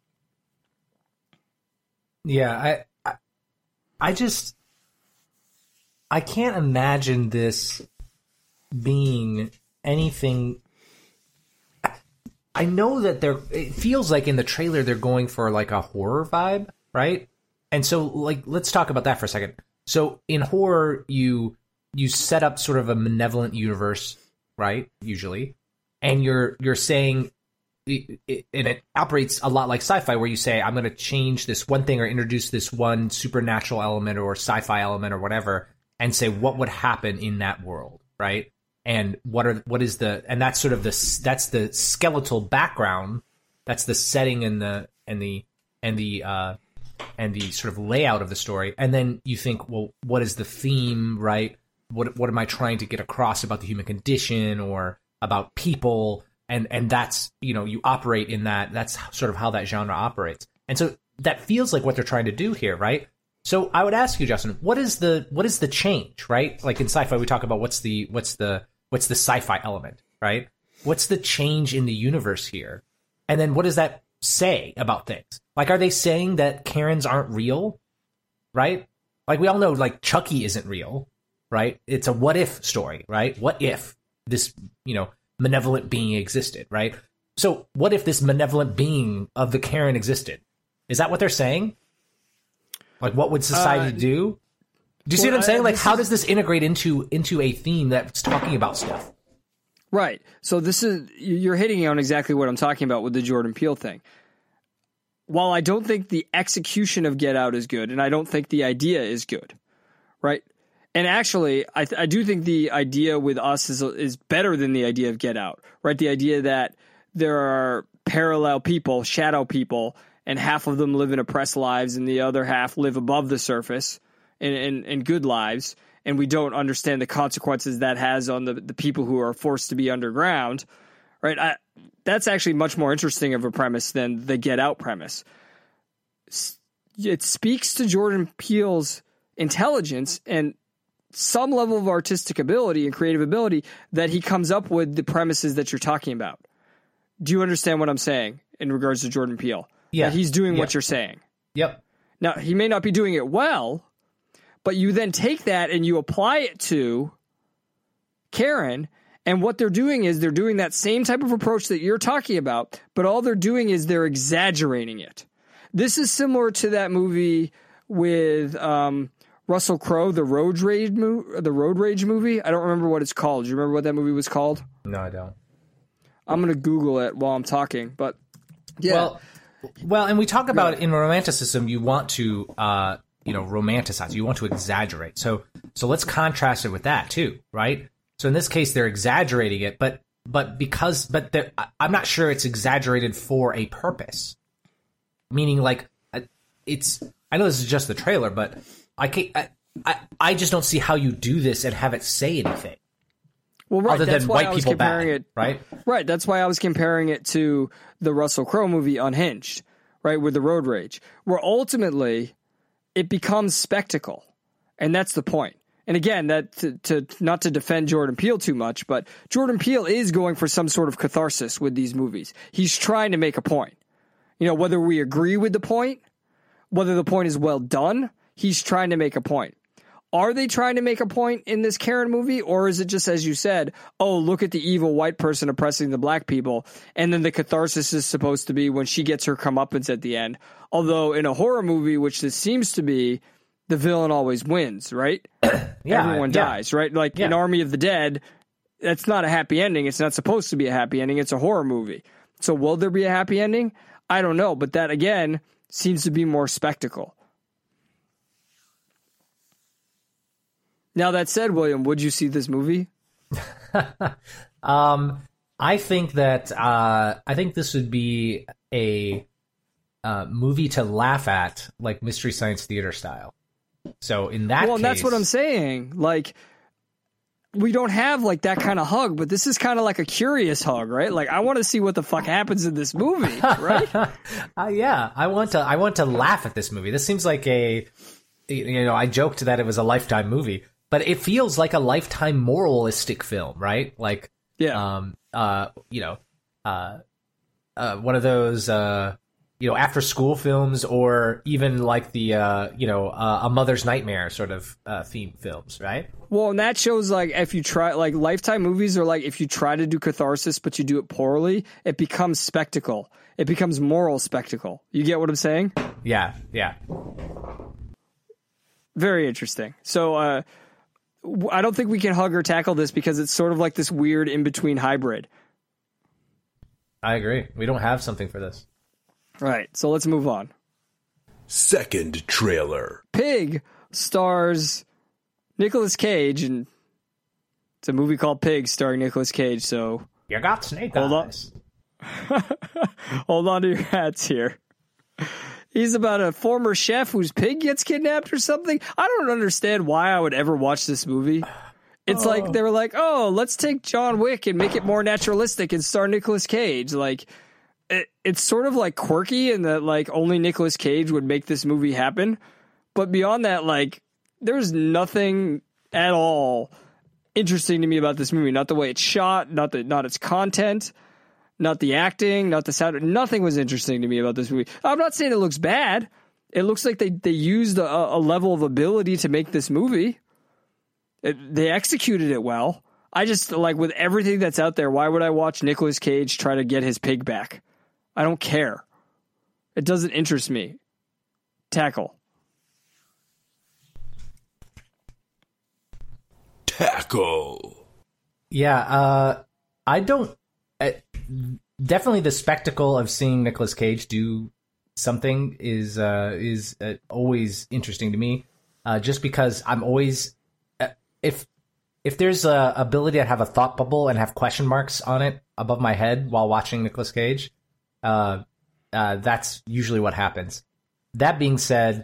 Yeah, I can't imagine this being anything. I know that it feels like in the trailer they're going for like a horror vibe, right? And so like let's talk about that for a second. So in horror you set up sort of a malevolent universe, right? Usually. And you're saying it operates a lot like sci-fi where you say I'm going to change this one thing or introduce this one supernatural element or sci-fi element or whatever and say what would happen in that world, right? And that's sort of that's the skeletal background, that's the setting and the sort of layout of the story. And then you think, well, what is the theme, right? What am I trying to get across about the human condition or about people? And that's, you operate in that. That's sort of how that genre operates. And so that feels like what they're trying to do here, right? So I would ask you, Justin, what is the change, right? Like in sci-fi, we talk about what's the sci-fi element, right? What's the change in the universe here? And then what does that say about things? Like, are they saying that Karens aren't real, right? Like we all know, like Chucky isn't real, right? It's a what if story, right? What if this, malevolent being existed, right? So what if this malevolent being of the Karen existed? Is that what they're saying? Like, what would society do? Do you see what I'm saying? Like, how does this integrate into a theme that's talking about stuff? Right. So you're hitting on exactly what I'm talking about with the Jordan Peele thing. While I don't think the execution of Get Out is good, and I don't think the idea is good, right? And actually, I do think the idea with Us is better than the idea of Get Out, right? The idea that there are parallel people, shadow people, and half of them live in oppressed lives and the other half live above the surface in good lives, and we don't understand the consequences that has on the people who are forced to be underground, right? That's actually much more interesting of a premise than the Get Out premise. It speaks to Jordan Peele's intelligence and some level of artistic ability and creative ability that he comes up with the premises that you're talking about. Do you understand what I'm saying in regards to Jordan Peele? Yeah. That he's doing what you're saying. Yep. Now, he may not be doing it well, but you then take that and you apply it to Karen, and what they're doing is they're doing that same type of approach that you're talking about, but all they're doing is they're exaggerating it. This is similar to that movie with Russell Crowe, the Road Rage movie. I don't remember what it's called. Do you remember what that movie was called? No, I don't. I'm going to Google it while I'm talking, but yeah. Well, and we talk about in romanticism, you want to, romanticize. You want to exaggerate. So let's contrast it with that too, right? So in this case, they're exaggerating it, but I'm not sure it's exaggerated for a purpose. Meaning, like, I know this is just the trailer, but I just don't see how you do this and have it say anything. Well, right. Other that's than why white I was people comparing bad, it, right? Right. That's why I was comparing it to the Russell Crowe movie Unhinged, right, with the road rage, where ultimately it becomes spectacle, and that's the point. And again, that to not to defend Jordan Peele too much, but Jordan Peele is going for some sort of catharsis with these movies. He's trying to make a point. You know, whether we agree with the point, whether the point is well done, he's trying to make a point. Are they trying to make a point in this Karen movie, or is it just, as you said, oh, look at the evil white person oppressing the black people, and then the catharsis is supposed to be when she gets her comeuppance at the end? Although in a horror movie, which this seems to be, the villain always wins, right? Everyone dies, right? Like in Army of the Dead, that's not a happy ending. It's not supposed to be a happy ending. It's a horror movie. So will there be a happy ending? I don't know, but that, again, seems to be more spectacle. Now, that said, William, would you see this movie? I think that I think this would be a movie to laugh at, like Mystery Science Theater style. So in that case, and that's what I'm saying. Like, we don't have like that kind of hug, but this is kind of like a curious hug, right? Like, I want to see what the fuck happens in this movie, right? Yeah, I want to laugh at this movie. This seems like I joked that it was a Lifetime movie. But it feels like a Lifetime moralistic film, right? Like, one of those, after school films, or even like the, A Mother's Nightmare sort of theme films, right? Well, and that shows like if you try, like Lifetime movies are like if you try to do catharsis but you do it poorly, it becomes spectacle. It becomes moral spectacle. You get what I'm saying? Yeah. Very interesting. So, I don't think we can hug or tackle this because it's sort of like this weird in-between hybrid. I agree. We don't have something for this. Right, so let's move on. Second trailer. Pig stars Nicolas Cage, and it's a movie called Pig starring Nicolas Cage, so... You got snake eyes. Hold on to your hats here. He's about a former chef whose pig gets kidnapped or something. I don't understand why I would ever watch this movie. It's like they were like, oh, let's take John Wick and make it more naturalistic and star Nicolas Cage. Like, it's sort of like quirky in that like only Nicolas Cage would make this movie happen. But beyond that, like, there's nothing at all interesting to me about this movie. Not the way it's shot, not its content. Not the acting, not the sound. Nothing was interesting to me about this movie. I'm not saying it looks bad. It looks like they used a level of ability to make this movie. They executed it well. I just, like, with everything that's out there, why would I watch Nicolas Cage try to get his pig back? I don't care. It doesn't interest me. Tackle. Yeah, I don't... definitely the spectacle of seeing Nicolas Cage do something is always interesting to me. Just because I'm always if there's a ability to have a thought bubble and have question marks on it above my head while watching Nicolas Cage, that's usually what happens. That being said,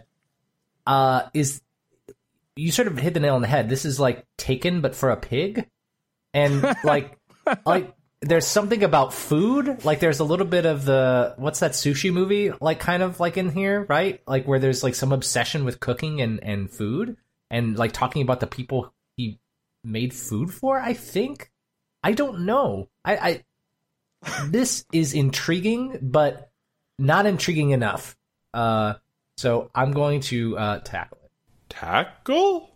you sort of hit the nail on the head. This is like Taken, but for a pig, and like there's something about food. Like there's a little bit of what's that sushi movie? Like kind of like in here, right? Like where there's like some obsession with cooking and food and like talking about the people he made food for, I think. I don't know. This is intriguing, but not intriguing enough. So I'm going to tackle it. Tackle?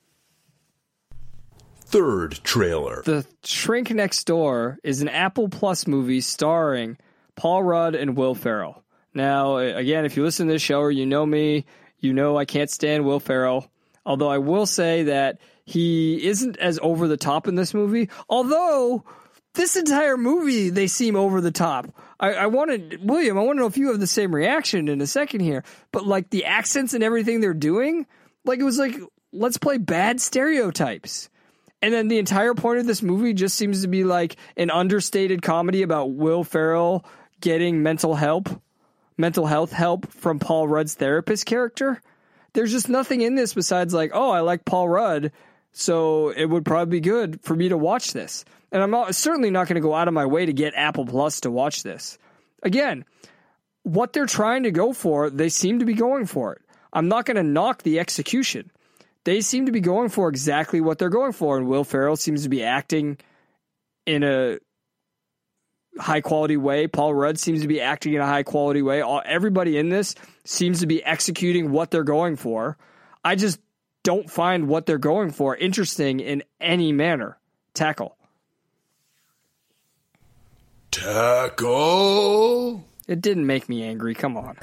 Third trailer. The Shrink Next Door is an Apple Plus movie starring Paul Rudd and Will Ferrell. Now, again, if you listen to this show or you know me, you know I can't stand Will Ferrell. Although I will say that he isn't as over the top in this movie. Although this entire movie, they seem over the top. William, I want to know if you have the same reaction in a second here. But like the accents and everything they're doing, like it was like, let's play bad stereotypes. And then the entire point of this movie just seems to be like an understated comedy about Will Ferrell getting mental health help from Paul Rudd's therapist character. There's just nothing in this besides like, oh, I like Paul Rudd, so it would probably be good for me to watch this. And I'm certainly not going to go out of my way to get Apple Plus to watch this. Again, what they're trying to go for, they seem to be going for it. I'm not going to knock the execution. They seem to be going for exactly what they're going for, and Will Ferrell seems to be acting in a high quality way. Paul Rudd seems to be acting in a high quality way. Everybody in this seems to be executing what they're going for. I just don't find what they're going for interesting in any manner. Tackle. It didn't make me angry. Come on.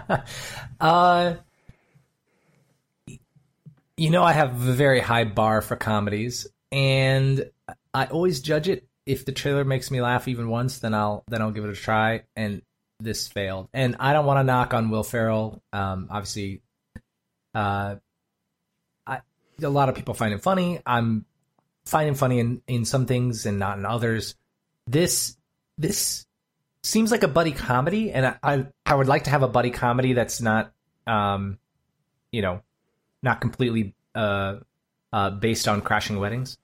I have a very high bar for comedies, and I always judge it. If the trailer makes me laugh even once, then I'll give it a try. And this failed. And I don't want to knock on Will Ferrell. Obviously, a lot of people find him funny. I'm finding funny in some things and not in others. This seems like a buddy comedy, and I would like to have a buddy comedy that's not, not completely based on crashing weddings.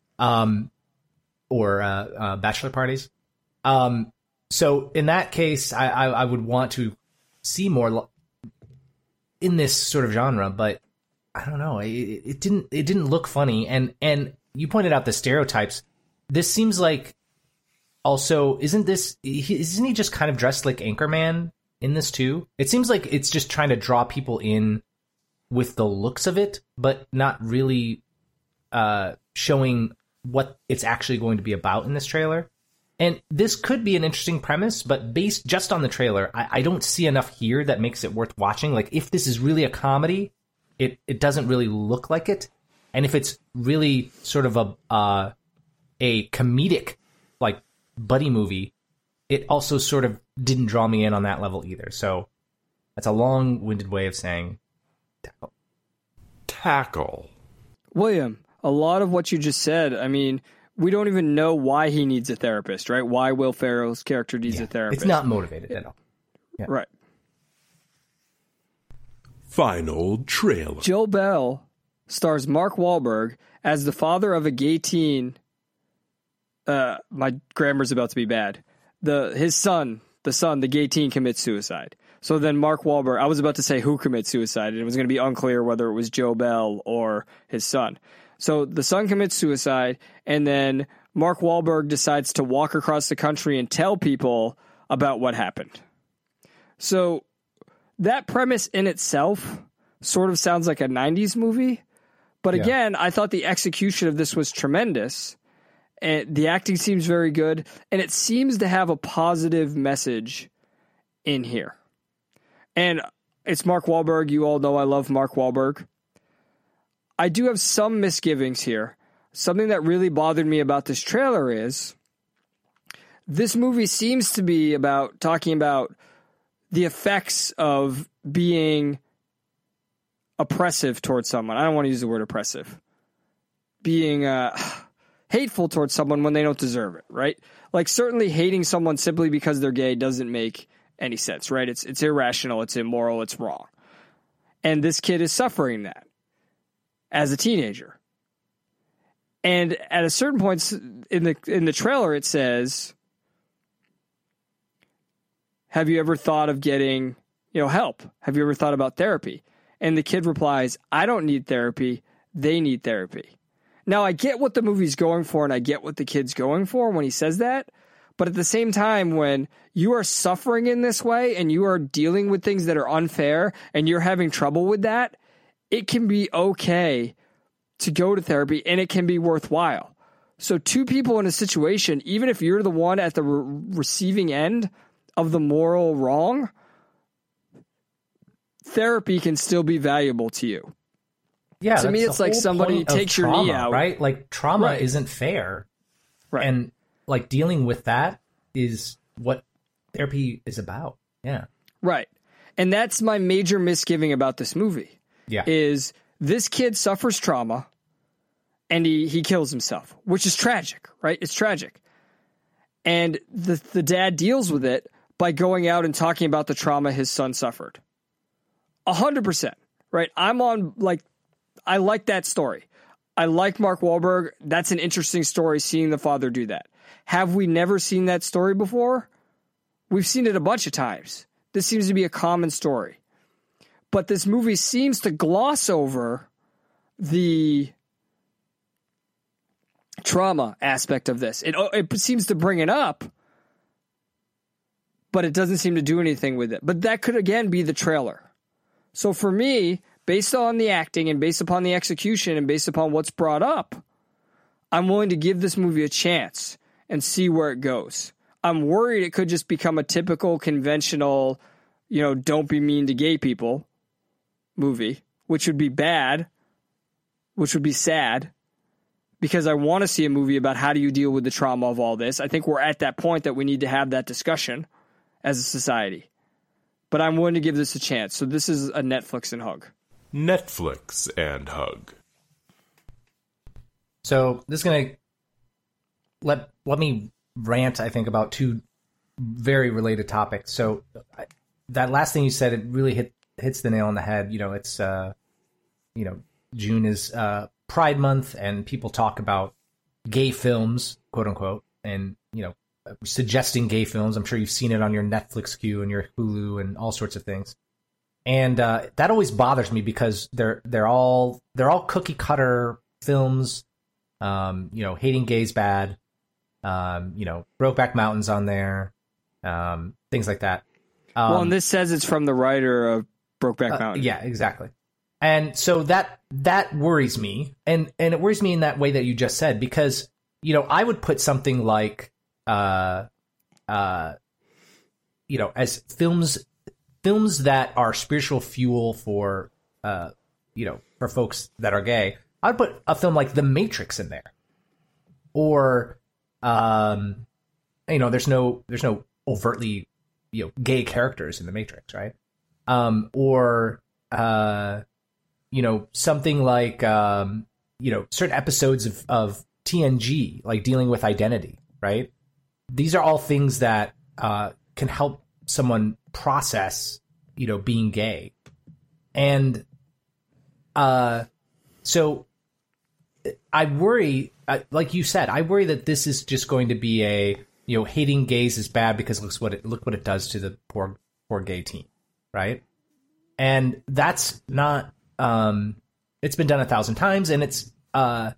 Or bachelor parties. So in that case, I would want to see more in this sort of genre, but I don't know. It didn't look funny. And you pointed out the stereotypes. This seems like also, isn't he just kind of dressed like Anchorman in this too? It seems like it's just trying to draw people in with the looks of it, but not really showing what it's actually going to be about in this trailer. And this could be an interesting premise, but based just on the trailer, I don't see enough here that makes it worth watching. Like, if this is really a comedy, it doesn't really look like it. And if it's really sort of a comedic, like, buddy movie, it also sort of didn't draw me in on that level either. So that's a long-winded way of saying tackle. William, a lot of what you just said, I mean, we don't even know why he needs a therapist, right? Why Will Ferrell's character needs a therapist. It's not motivated at all. Yeah. Right. Final trailer. Joe Bell stars Mark Wahlberg as the father of a gay teen. My grammar's about to be bad. The gay teen commits suicide. So then Mark Wahlberg, I was about to say who commits suicide, and it was going to be unclear whether it was Joe Bell or his son. So the son commits suicide, and then Mark Wahlberg decides to walk across the country and tell people about what happened. So that premise in itself sort of sounds like a 90s movie. But again, I thought the execution of this was tremendous. And the acting seems very good. And it seems to have a positive message in here. And it's Mark Wahlberg. You all know I love Mark Wahlberg. I do have some misgivings here. Something that really bothered me about this trailer is this movie seems to be about talking about the effects of being oppressive towards someone. I don't want to use the word oppressive. Being hateful towards someone when they don't deserve it, right? Like, certainly hating someone simply because they're gay doesn't make any sense, right? It's irrational, it's immoral, it's wrong. And this kid is suffering that as a teenager. And at a certain point in the trailer, it says, have you ever thought of getting, help? Have you ever thought about therapy? And the kid replies, I don't need therapy. They need therapy. Now, I get what the movie's going for, and I get what the kid's going for when he says that. But at the same time, when you are suffering in this way and you are dealing with things that are unfair and you're having trouble with that, it can be okay to go to therapy, and it can be worthwhile. So two people in a situation, even if you're the one at the receiving end of the moral wrong, therapy can still be valuable to you. Yeah, to me, it's like somebody takes your knee out. Right? Like, trauma isn't fair. Right. And, like, dealing with that is what therapy is about. Yeah. Right. And that's my major misgiving about this movie. Yeah. Is this kid suffers trauma and he kills himself, which is tragic, right? It's tragic. And the dad deals with it by going out and talking about the trauma his son suffered. 100%, right? I like that story. I like Mark Wahlberg. That's an interesting story, seeing the father do that. Have we never seen that story before? We've seen it a bunch of times. This seems to be a common story. But this movie seems to gloss over the trauma aspect of this. It seems to bring it up, but it doesn't seem to do anything with it. But that could, again, be the trailer. So for me, based on the acting and based upon the execution and based upon what's brought up, I'm willing to give this movie a chance and see where it goes. I'm worried it could just become a typical, conventional, don't be mean to gay people movie, which would be bad, which would be sad, because I want to see a movie about how do you deal with the trauma of all this. I think we're at that point that we need to have that discussion as a society. But I'm willing to give this a chance. So this is a Netflix and hug. Netflix and hug. So this is going to let me rant, I think, about two very related topics. So that last thing you said, it really hits the nail on the head. It's June is Pride Month, and people talk about gay films, quote unquote, and suggesting gay films. I'm sure you've seen it on your Netflix queue and your Hulu and all sorts of things. And that always bothers me because they're all cookie cutter films. Hating Gay's bad. Brokeback Mountain's on there. Things like that. And this says it's from the writer of Brokeback Mountain. Yeah, exactly. And so that worries me, and it worries me in that way that you just said, because I would put something like as films that are spiritual fuel for for folks that are gay. I would put a film like The Matrix in there, or there's no overtly gay characters in The Matrix, right? Or something like certain episodes of TNG, like dealing with identity, right? These are all things that can help someone process, being gay. And so I worry, like you said, I worry that this is just going to be a, hating gays is bad because look what it does to the poor gay teen, right? And that's not, it's been done 1,000 times, and I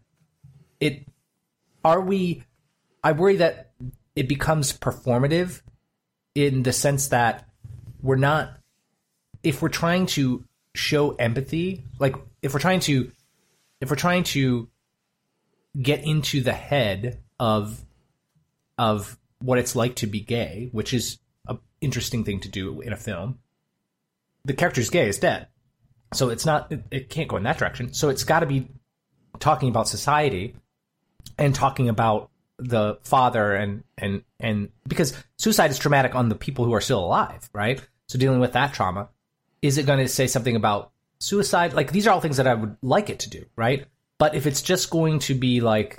worry that it becomes performative in the sense that if we're trying to show empathy, like if we're trying to get into the head of what it's like to be gay, which is an interesting thing to do in a film. The character's gay is dead. So it can't go in that direction. So it's got to be talking about society and talking about the father and because suicide is traumatic on the people who are still alive, right? So dealing with that trauma, is it going to say something about suicide? Like, these are all things that I would like it to do, right? But if it's just going to be like,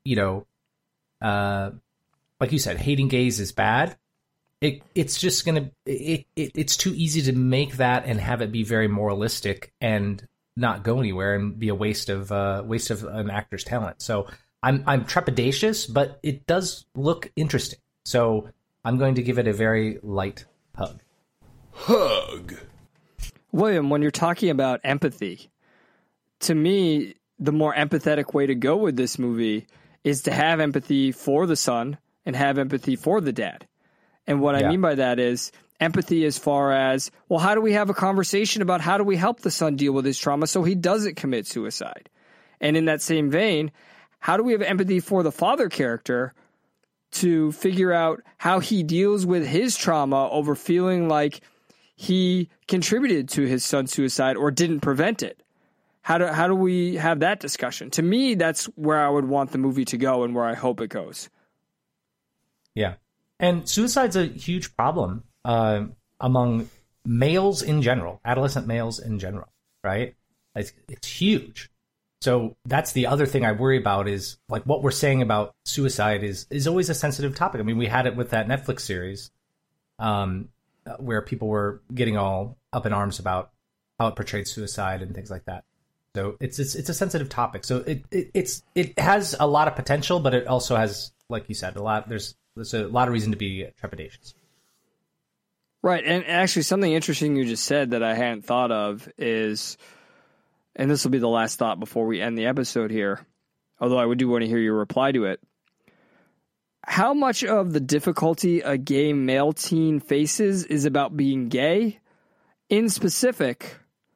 like you said, hating gays is bad, it's just going to, it's too easy to make that and have it be very moralistic and not go anywhere and be a waste of an actor's talent. So I'm trepidatious, but it does look interesting. So I'm going to give it a very light hug. Hug. William, when you're talking about empathy, to me, the more empathetic way to go with this movie is to have empathy for the son and have empathy for the dad. And what I mean by that is empathy as far as, well, how do we have a conversation about how do we help the son deal with his trauma so he doesn't commit suicide? And in that same vein, how do we have empathy for the father character to figure out how he deals with his trauma over feeling like he contributed to his son's suicide or didn't prevent it? How do we have that discussion? To me, that's where I would want the movie to go and where I hope it goes. Yeah. And suicide's a huge problem among males in general, adolescent males in general, right? It's huge. So that's the other thing I worry about is, like, what we're saying about suicide is always a sensitive topic. I mean, we had it with that Netflix series where people were getting all up in arms about how it portrayed suicide and things like that. So it's a sensitive topic. So it has a lot of potential, but it also has, like you said, there's a lot of reason to be trepidatious. Right. And actually something interesting you just said that I hadn't thought of is, and this will be the last thought before we end the episode here, although I do want to hear your reply to it. how much of the difficulty a gay male teen faces is about being gay in specific,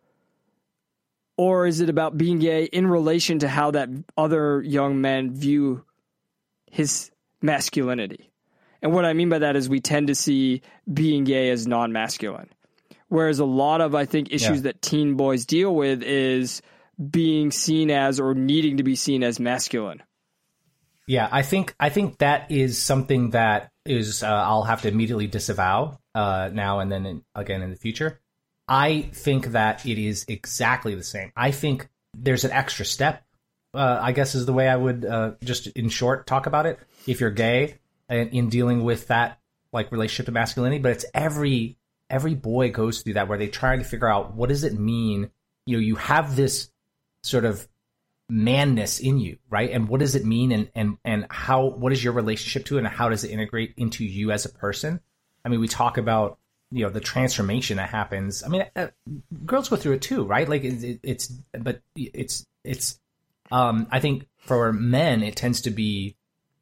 or is it about being gay in relation to how that other young men view his masculinity? And what I mean by that is we tend to see being gay as non-masculine. Whereas a lot of, I think, issues that teen boys deal with is being seen as or needing to be seen as masculine. Yeah, I think that is something that is I'll have to immediately disavow now and then again in the future. I think that it is exactly the same. I think there's an extra step, I guess is the way I would just in short talk about it. If you're gay and in dealing with that like relationship to masculinity, but it's every boy goes through that where they try to figure out what does it mean. You know, you have this sort of manness in you, right? And what does it mean, and how, what is your relationship to it, and how does it integrate into you as a person? I mean, we talk about, you know, the transformation that happens. I mean, girls go through it too, right? Like it's I think for men it tends to be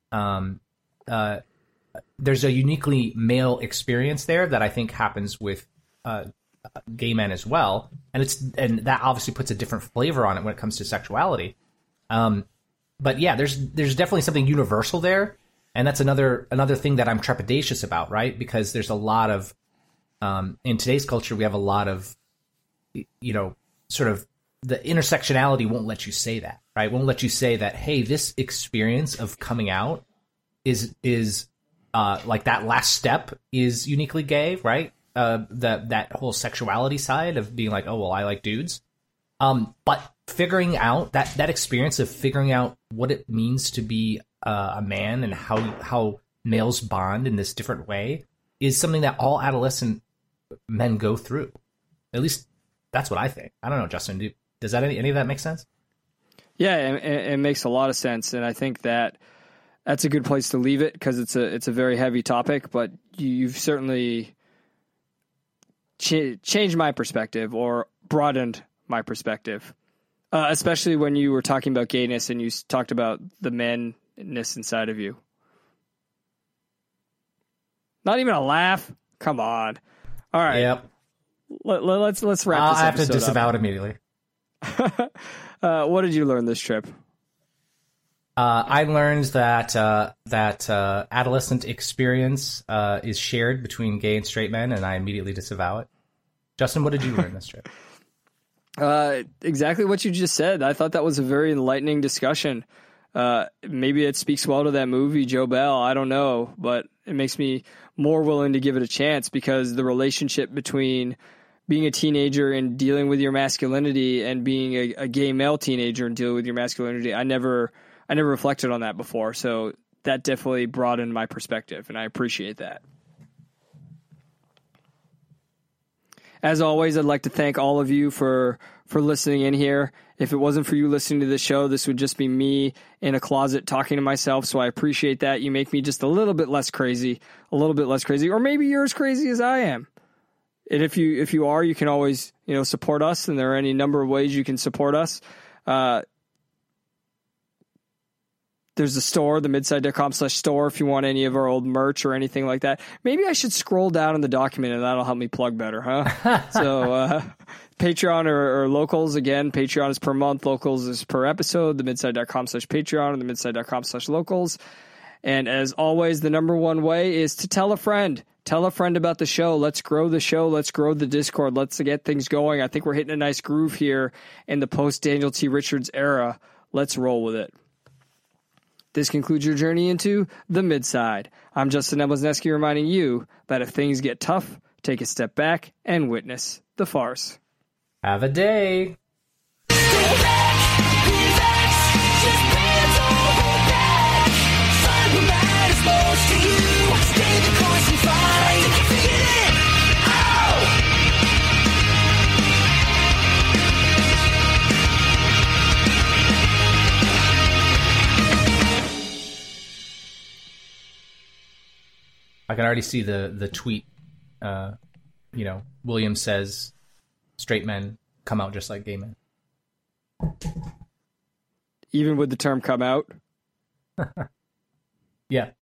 there's a uniquely male experience there that I think happens with gay men as well, and that obviously puts a different flavor on it when it comes to sexuality. But yeah, there's definitely something universal there, and that's another thing that I'm trepidatious about, right? Because there's a lot of in today's culture we have a lot of, you know, sort of the intersectionality won't let you say that, right? Won't let you say that, hey, this experience of coming out is like that last step is uniquely gay, right? That whole sexuality side of being like, oh, well, I like dudes. But figuring out that experience of figuring out what it means to be a man and how males bond in this different way is something that all adolescent men go through. At least that's what I think. I don't know, Justin, does that any of that make sense? Yeah, it makes a lot of sense. And I think that's a good place to leave it because it's a very heavy topic, but you've certainly changed my perspective or broadened my perspective, especially when you were talking about gayness and you talked about the manness inside of you. Not even a laugh? Come on. All right. Yep. Let's wrap this up. I have to disavow it immediately. What did you learn this trip? I learned that adolescent experience is shared between gay and straight men, and I immediately disavow it. Justin, what did you learn this trip? Exactly what you just said. I thought that was a very enlightening discussion. Maybe it speaks well to that movie, Joe Bell. I don't know, but it makes me more willing to give it a chance because the relationship between being a teenager and dealing with your masculinity and being a gay male teenager and dealing with your masculinity, I never reflected on that before. So that definitely broadened my perspective, and I appreciate that. As always, I'd like to thank all of you for listening in here. If it wasn't for you listening to the show, this would just be me in a closet talking to myself. So I appreciate that. You make me just a little bit less crazy, or maybe you're as crazy as I am. And if you are, you can always, support us. And there are any number of ways you can support us. There's the store, themidside.com/store, if you want any of our old merch or anything like that. Maybe I should scroll down in the document and that'll help me plug better, huh? So Patreon or locals, again, Patreon is per month, locals is per episode, themidside.com/Patreon and themidside.com/locals. And as always, the number one way is to tell a friend. Tell a friend about the show. Let's grow the show. Let's grow the Discord. Let's get things going. I think we're hitting a nice groove here in the post-Daniel T. Richards era. Let's roll with it. This concludes your journey into the Midside. I'm Justin Emblesneski reminding you that if things get tough, take a step back and witness the farce. Have a day. I can already see the tweet. William says, "Straight men come out just like gay men." Even with the term "come out." Yeah.